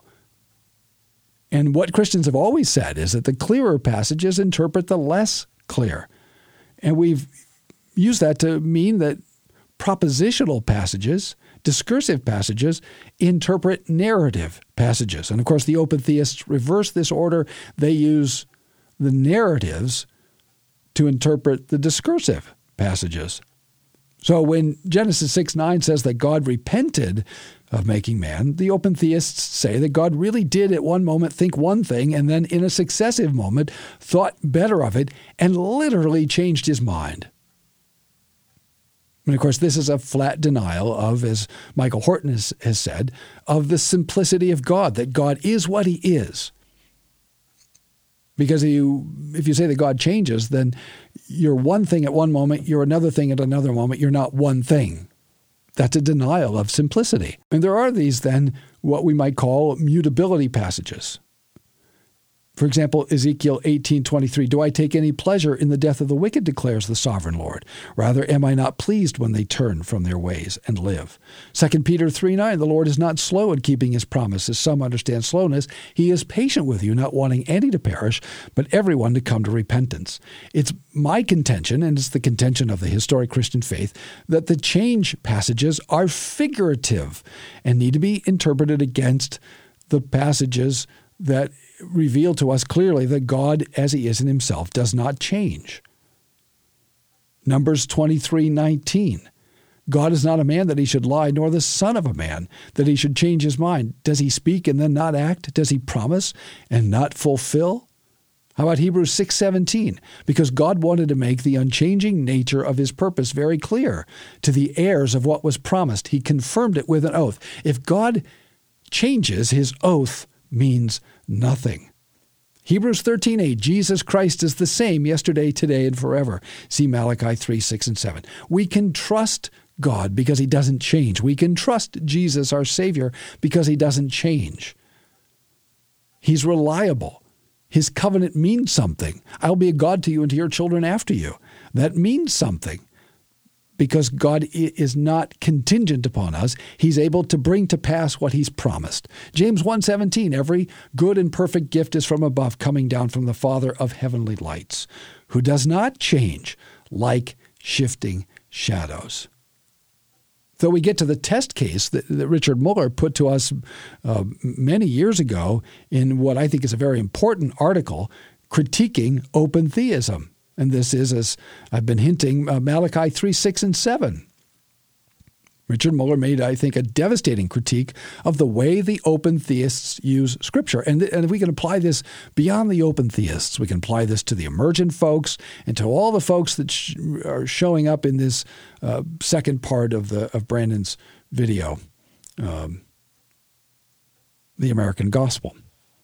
And what Christians have always said is that the clearer passages interpret the less clear. And we've used that to mean that propositional passages, discursive passages, interpret narrative passages. And of course, the open theists reverse this order. They use the narratives to interpret the discursive passages. So when Genesis six nine says that God repented of making man, the open theists say that God really did at one moment think one thing and then in a successive moment thought better of it and literally changed his mind. And of course, this is a flat denial of, as Michael Horton has, has said, of the simplicity of God, that God is what he is. Because you, if you say that God changes, then you're one thing at one moment, you're another thing at another moment, you're not one thing. That's a denial of simplicity. And there are these, then, what we might call mutability passages. For example, Ezekiel eighteen twenty-three, "Do I take any pleasure in the death of the wicked, declares the sovereign Lord? Rather, am I not pleased when they turn from their ways and live?" Second Peter three nine, "The Lord is not slow in keeping his promise, as some understand slowness. He is patient with you, not wanting any to perish, but everyone to come to repentance." It's my contention, and it's the contention of the historic Christian faith, that the change passages are figurative and need to be interpreted against the passages that reveal to us clearly that God, as he is in himself, does not change. Numbers twenty-three nineteen, "God is not a man that he should lie, nor the son of a man that he should change his mind. Does he speak and then not act? Does he promise and not fulfill?" How about Hebrews six seventeen? Because God wanted to make the unchanging nature of his purpose very clear to the heirs of what was promised. He confirmed it with an oath. If God changes, his oath means nothing. Hebrews thirteen eight, Jesus Christ is the same yesterday, today, and forever. See Malachi three six and seven. We can trust God because he doesn't change. We can trust Jesus, our Savior, because he doesn't change. He's reliable. His covenant means something. I'll be a God to you and to your children after you. That means something because God is not contingent upon us. He's able to bring to pass what he's promised. James one seventeen, every good and perfect gift is from above, coming down from the Father of heavenly lights, who does not change like shifting shadows. So we get to the test case that, that Richard Muller put to us uh, many years ago in what I think is a very important article, critiquing open theism. And this is, as I've been hinting, uh, Malachi three six and seven. Richard Muller made, I think, a devastating critique of the way the open theists use Scripture. And, th- and if we can apply this beyond the open theists, we can apply this to the emergent folks and to all the folks that sh- are showing up in this uh, second part of the of Brandon's video, um, the American Gospel.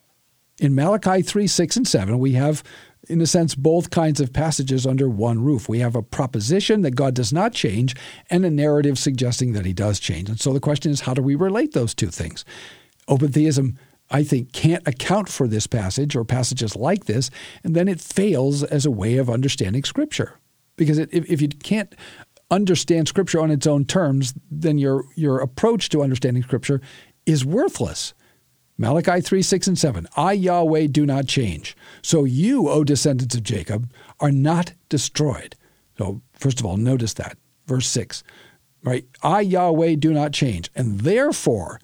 In Malachi three six and seven, we have, in a sense, both kinds of passages under one roof. We have a proposition that God does not change and a narrative suggesting that he does change. And so the question is, how do we relate those two things? Open theism, I think, can't account for this passage or passages like this, and then it fails as a way of understanding Scripture. Because it, if, if you can't understand Scripture on its own terms, then your your approach to understanding Scripture is worthless. Malachi three six and seven, I, Yahweh, do not change. So you, O descendants of Jacob, are not destroyed. So first of all, notice that. Verse six, right? I, Yahweh, do not change. And therefore,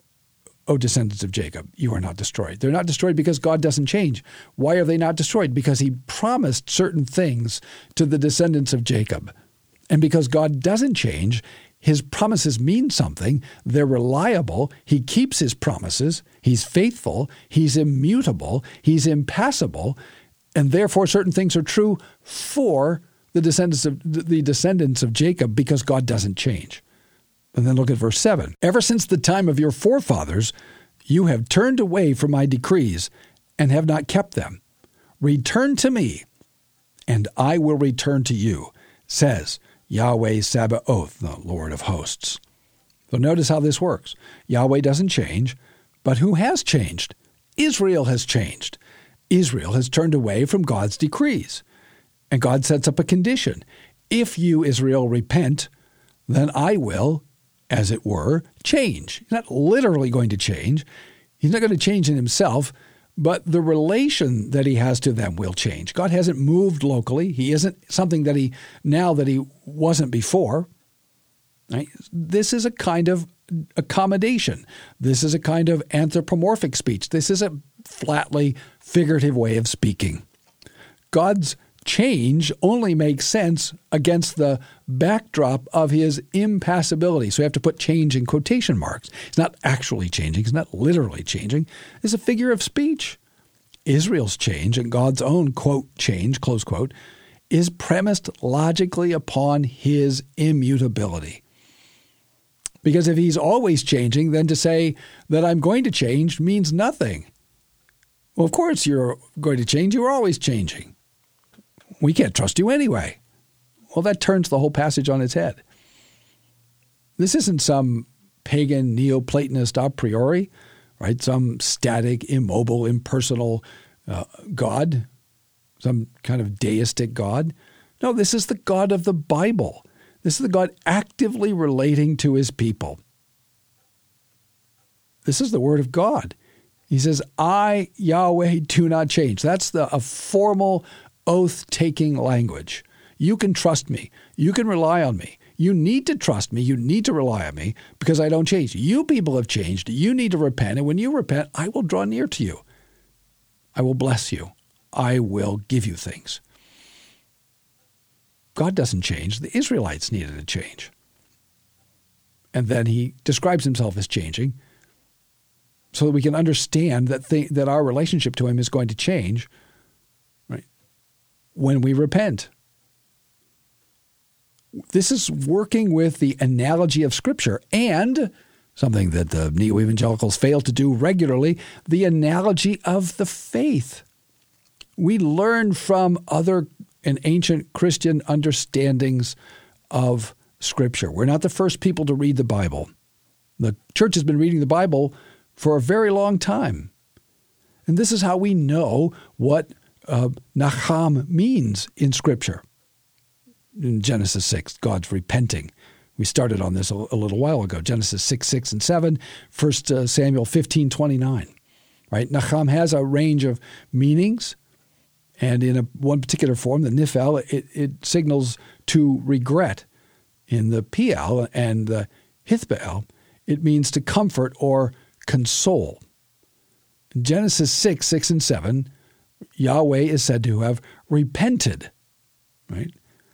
O descendants of Jacob, you are not destroyed. They're not destroyed because God doesn't change. Why are they not destroyed? Because he promised certain things to the descendants of Jacob. And because God doesn't change, his promises mean something. They're reliable. He keeps his promises. He's faithful. He's immutable. He's impassible. And therefore, certain things are true for the descendants of the descendants of Jacob because God doesn't change. And then look at verse seven. Ever since the time of your forefathers, you have turned away from my decrees and have not kept them. Return to me, and I will return to you, says Yahweh Sabaoth, the Lord of hosts. So notice how this works. Yahweh doesn't change, but who has changed? Israel has changed. Israel has turned away from God's decrees. And God sets up a condition. If you, Israel, repent, then I will, as it were, change. He's not literally going to change. He's not going to change in himself, but the relation that he has to them will change. God hasn't moved locally. He isn't something that he, now that he wasn't before. Right? This is a kind of accommodation. This is a kind of anthropomorphic speech. This is a flatly figurative way of speaking. God's change only makes sense against the backdrop of his impassibility. So you have to put change in quotation marks. It's not actually changing. It's not literally changing. It's a figure of speech. Israel's change and God's own, quote, change, close quote, is premised logically upon his immutability. Because if he's always changing, then to say that I'm going to change means nothing. Well, of course you're going to change. You're always changing. We can't trust you anyway. Well, that turns the whole passage on its head. This isn't some pagan Neoplatonist a priori, right? Some static, immobile, impersonal uh, God, some kind of deistic God. No, this is the God of the Bible. This is the God actively relating to his people. This is the word of God. He says, I, Yahweh, do not change. That's the a formal oath-taking language. You can trust me. You can rely on me. You need to trust me. You need to rely on me because I don't change. You people have changed. You need to repent. And when you repent, I will draw near to you. I will bless you. I will give you things. God doesn't change. The Israelites needed a change. And then he describes himself as changing so that we can understand that th- that our relationship to him is going to change. when we repent. This is working with the analogy of Scripture and something that the neo-evangelicals fail to do regularly, the analogy of the faith. We learn from other and ancient Christian understandings of Scripture. We're not the first people to read the Bible. The church has been reading the Bible for a very long time. And this is how we know what uh, Nacham means in Scripture. In Genesis six, God's repenting. We started on this a, a little while ago. Genesis six, six, and seven, First Samuel fifteen, twenty-nine. Right? Nacham has a range of meanings, and in a, one particular form, the Nifel, it, it signals to regret. In the Piel and the Hithbael, it means to comfort or console. In Genesis six, six, and seven, Yahweh is said to have repented, right?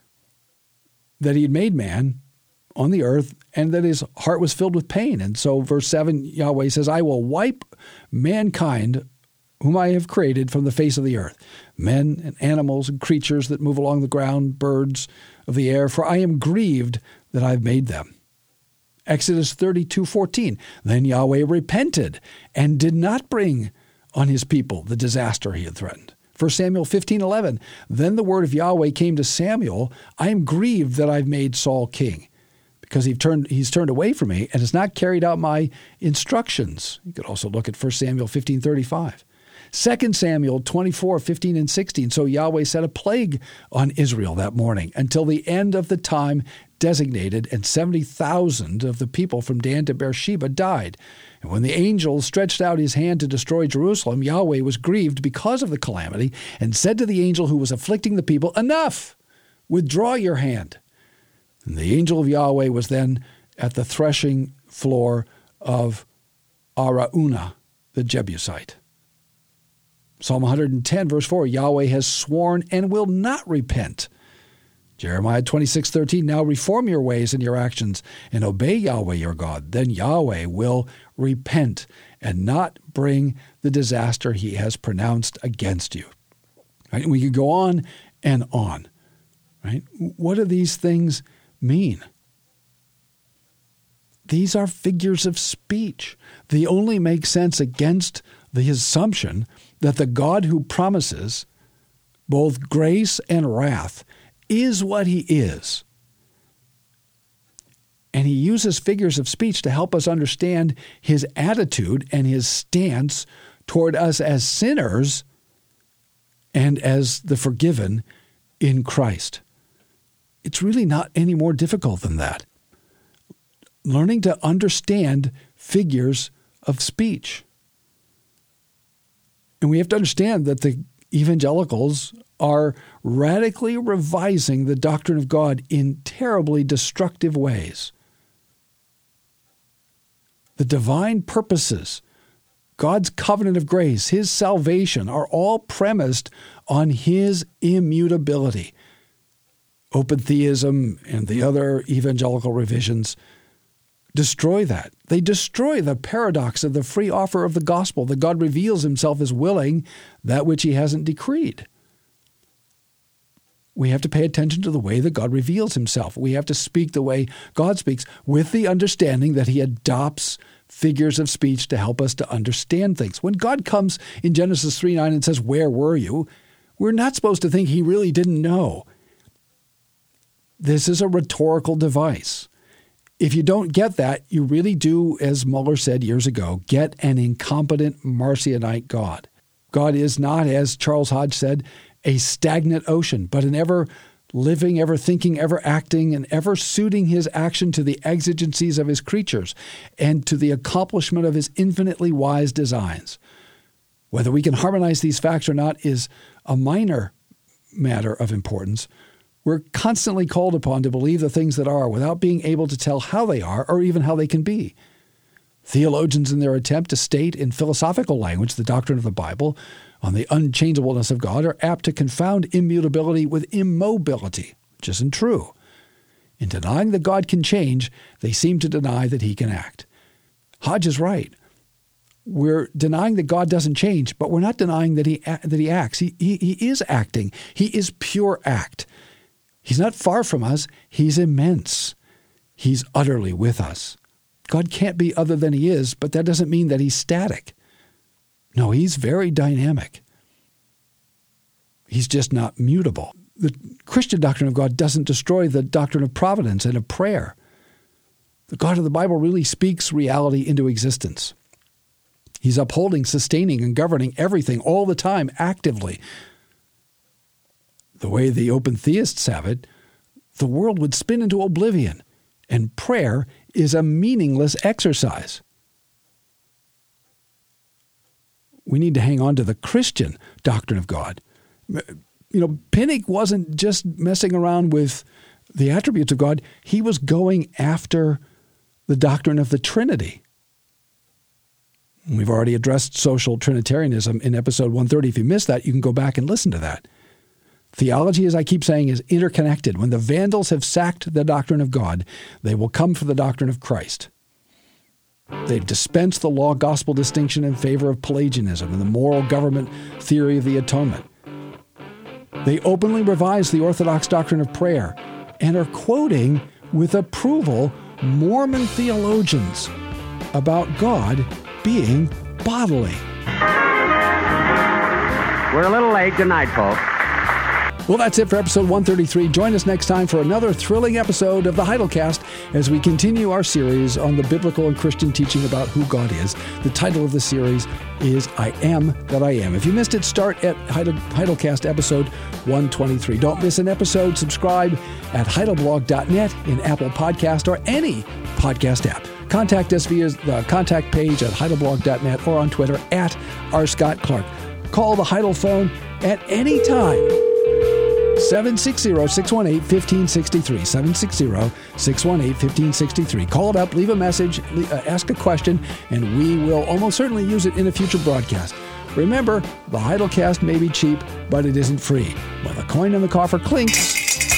That he had made man on the earth and that his heart was filled with pain. And so verse seven, Yahweh says, I will wipe mankind whom I have created from the face of the earth, men and animals and creatures that move along the ground, birds of the air, for I am grieved that I've made them. Exodus thirty-two, fourteen, then Yahweh repented and did not bring on his people the disaster he had threatened. First Samuel fifteen, eleven, then the word of Yahweh came to Samuel, I am grieved that I've made Saul king, because he's turned, he's turned away from me and has not carried out my instructions. You could also look at First Samuel fifteen, thirty-five. Second Samuel twenty-four, fifteen, and sixteen. So Yahweh set a plague on Israel that morning until the end of the time designated, and seventy thousand of the people from Dan to Beersheba died. And when the angel stretched out his hand to destroy Jerusalem, Yahweh was grieved because of the calamity and said to the angel who was afflicting the people, enough! Withdraw your hand. And the angel of Yahweh was then at the threshing floor of Araunah, the Jebusite. Psalm one hundred ten, verse four, Yahweh has sworn and will not repent. Jeremiah twenty-six, thirteen, now reform your ways and your actions and obey Yahweh your God. Then Yahweh will repent and not bring the disaster he has pronounced against you. Right? And we could go on and on. Right? What do these things mean? These are figures of speech. They only make sense against the assumption that the God who promises both grace and wrath is what he is. And he uses figures of speech to help us understand his attitude and his stance toward us as sinners and as the forgiven in Christ. It's really not any more difficult than that. Learning to understand figures of speech. And we have to understand that the evangelicals are radically revising the doctrine of God in terribly destructive ways. The divine purposes, God's covenant of grace, his salvation are all premised on his immutability. Open theism and the other evangelical revisions destroy that. They destroy the paradox of the free offer of the gospel, that God reveals himself as willing that which he hasn't decreed. We have to pay attention to the way that God reveals himself. We have to speak the way God speaks with the understanding that he adopts figures of speech to help us to understand things. When God comes in Genesis three nine and says, where were you? We're not supposed to think he really didn't know. This is a rhetorical device. If you don't get that, you really do, as Mueller said years ago, get an incompetent Marcionite God. God is not, as Charles Hodge said, a stagnant ocean, but an ever-living, ever-thinking, ever-acting, and ever-suiting his action to the exigencies of his creatures and to the accomplishment of his infinitely wise designs. Whether we can harmonize these facts or not is a minor matter of importance. We're constantly called upon to believe the things that are without being able to tell how they are or even how they can be. Theologians, in their attempt to state in philosophical language the doctrine of the Bible on the unchangeableness of God, are apt to confound immutability with immobility, which isn't true. In denying that God can change, they seem to deny that he can act. Hodge is right. We're denying that God doesn't change, but we're not denying that he that he acts. He, he, he is acting. He is pure act. He's not far from us. He's immense. He's utterly with us. God can't be other than he is, but that doesn't mean that he's static. No, he's very dynamic. He's just not mutable. The Christian doctrine of God doesn't destroy the doctrine of providence and of prayer. The God of the Bible really speaks reality into existence. He's upholding, sustaining, and governing everything all the time, actively. The way the open theists have it, the world would spin into oblivion, and prayer is a meaningless exercise. We need to hang on to the Christian doctrine of God. You know, Pinnock wasn't just messing around with the attributes of God. He was going after the doctrine of the Trinity. We've already addressed social Trinitarianism in episode one thirty. If you missed that, you can go back and listen to that. Theology, as I keep saying, is interconnected. When the Vandals have sacked the doctrine of God, they will come for the doctrine of Christ. They've dispensed the law-gospel distinction in favor of Pelagianism and the moral government theory of the atonement. They openly revise the Orthodox doctrine of prayer and are quoting with approval Mormon theologians about God being bodily. We're a little late. Good night, folks. Well, that's it for episode one thirty-three. Join us next time for another thrilling episode of the Heidelcast as we continue our series on the biblical and Christian teaching about who God is. The title of the series is I Am That I Am. If you missed it, start at Heidel, Heidelcast episode one twenty-three. Don't miss an episode. Subscribe at heidelblog dot net in Apple Podcast or any podcast app. Contact us via the contact page at heidelblog dot net or on Twitter at R. Scott Clark. Call the Heidel phone at any time. seven six zero, six one eight, one five six three. seven six zero, six one eight, one five six three. Call it up, leave a message, leave, uh, ask a question, and we will almost certainly use it in a future broadcast. Remember, the Heidelcast may be cheap, but it isn't free. When the coin in the coffer clinks,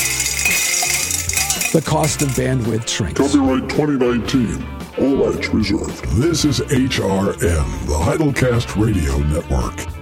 the cost of bandwidth shrinks. Copyright twenty nineteen. All rights reserved. This is H R N, the Heidelcast Radio Network.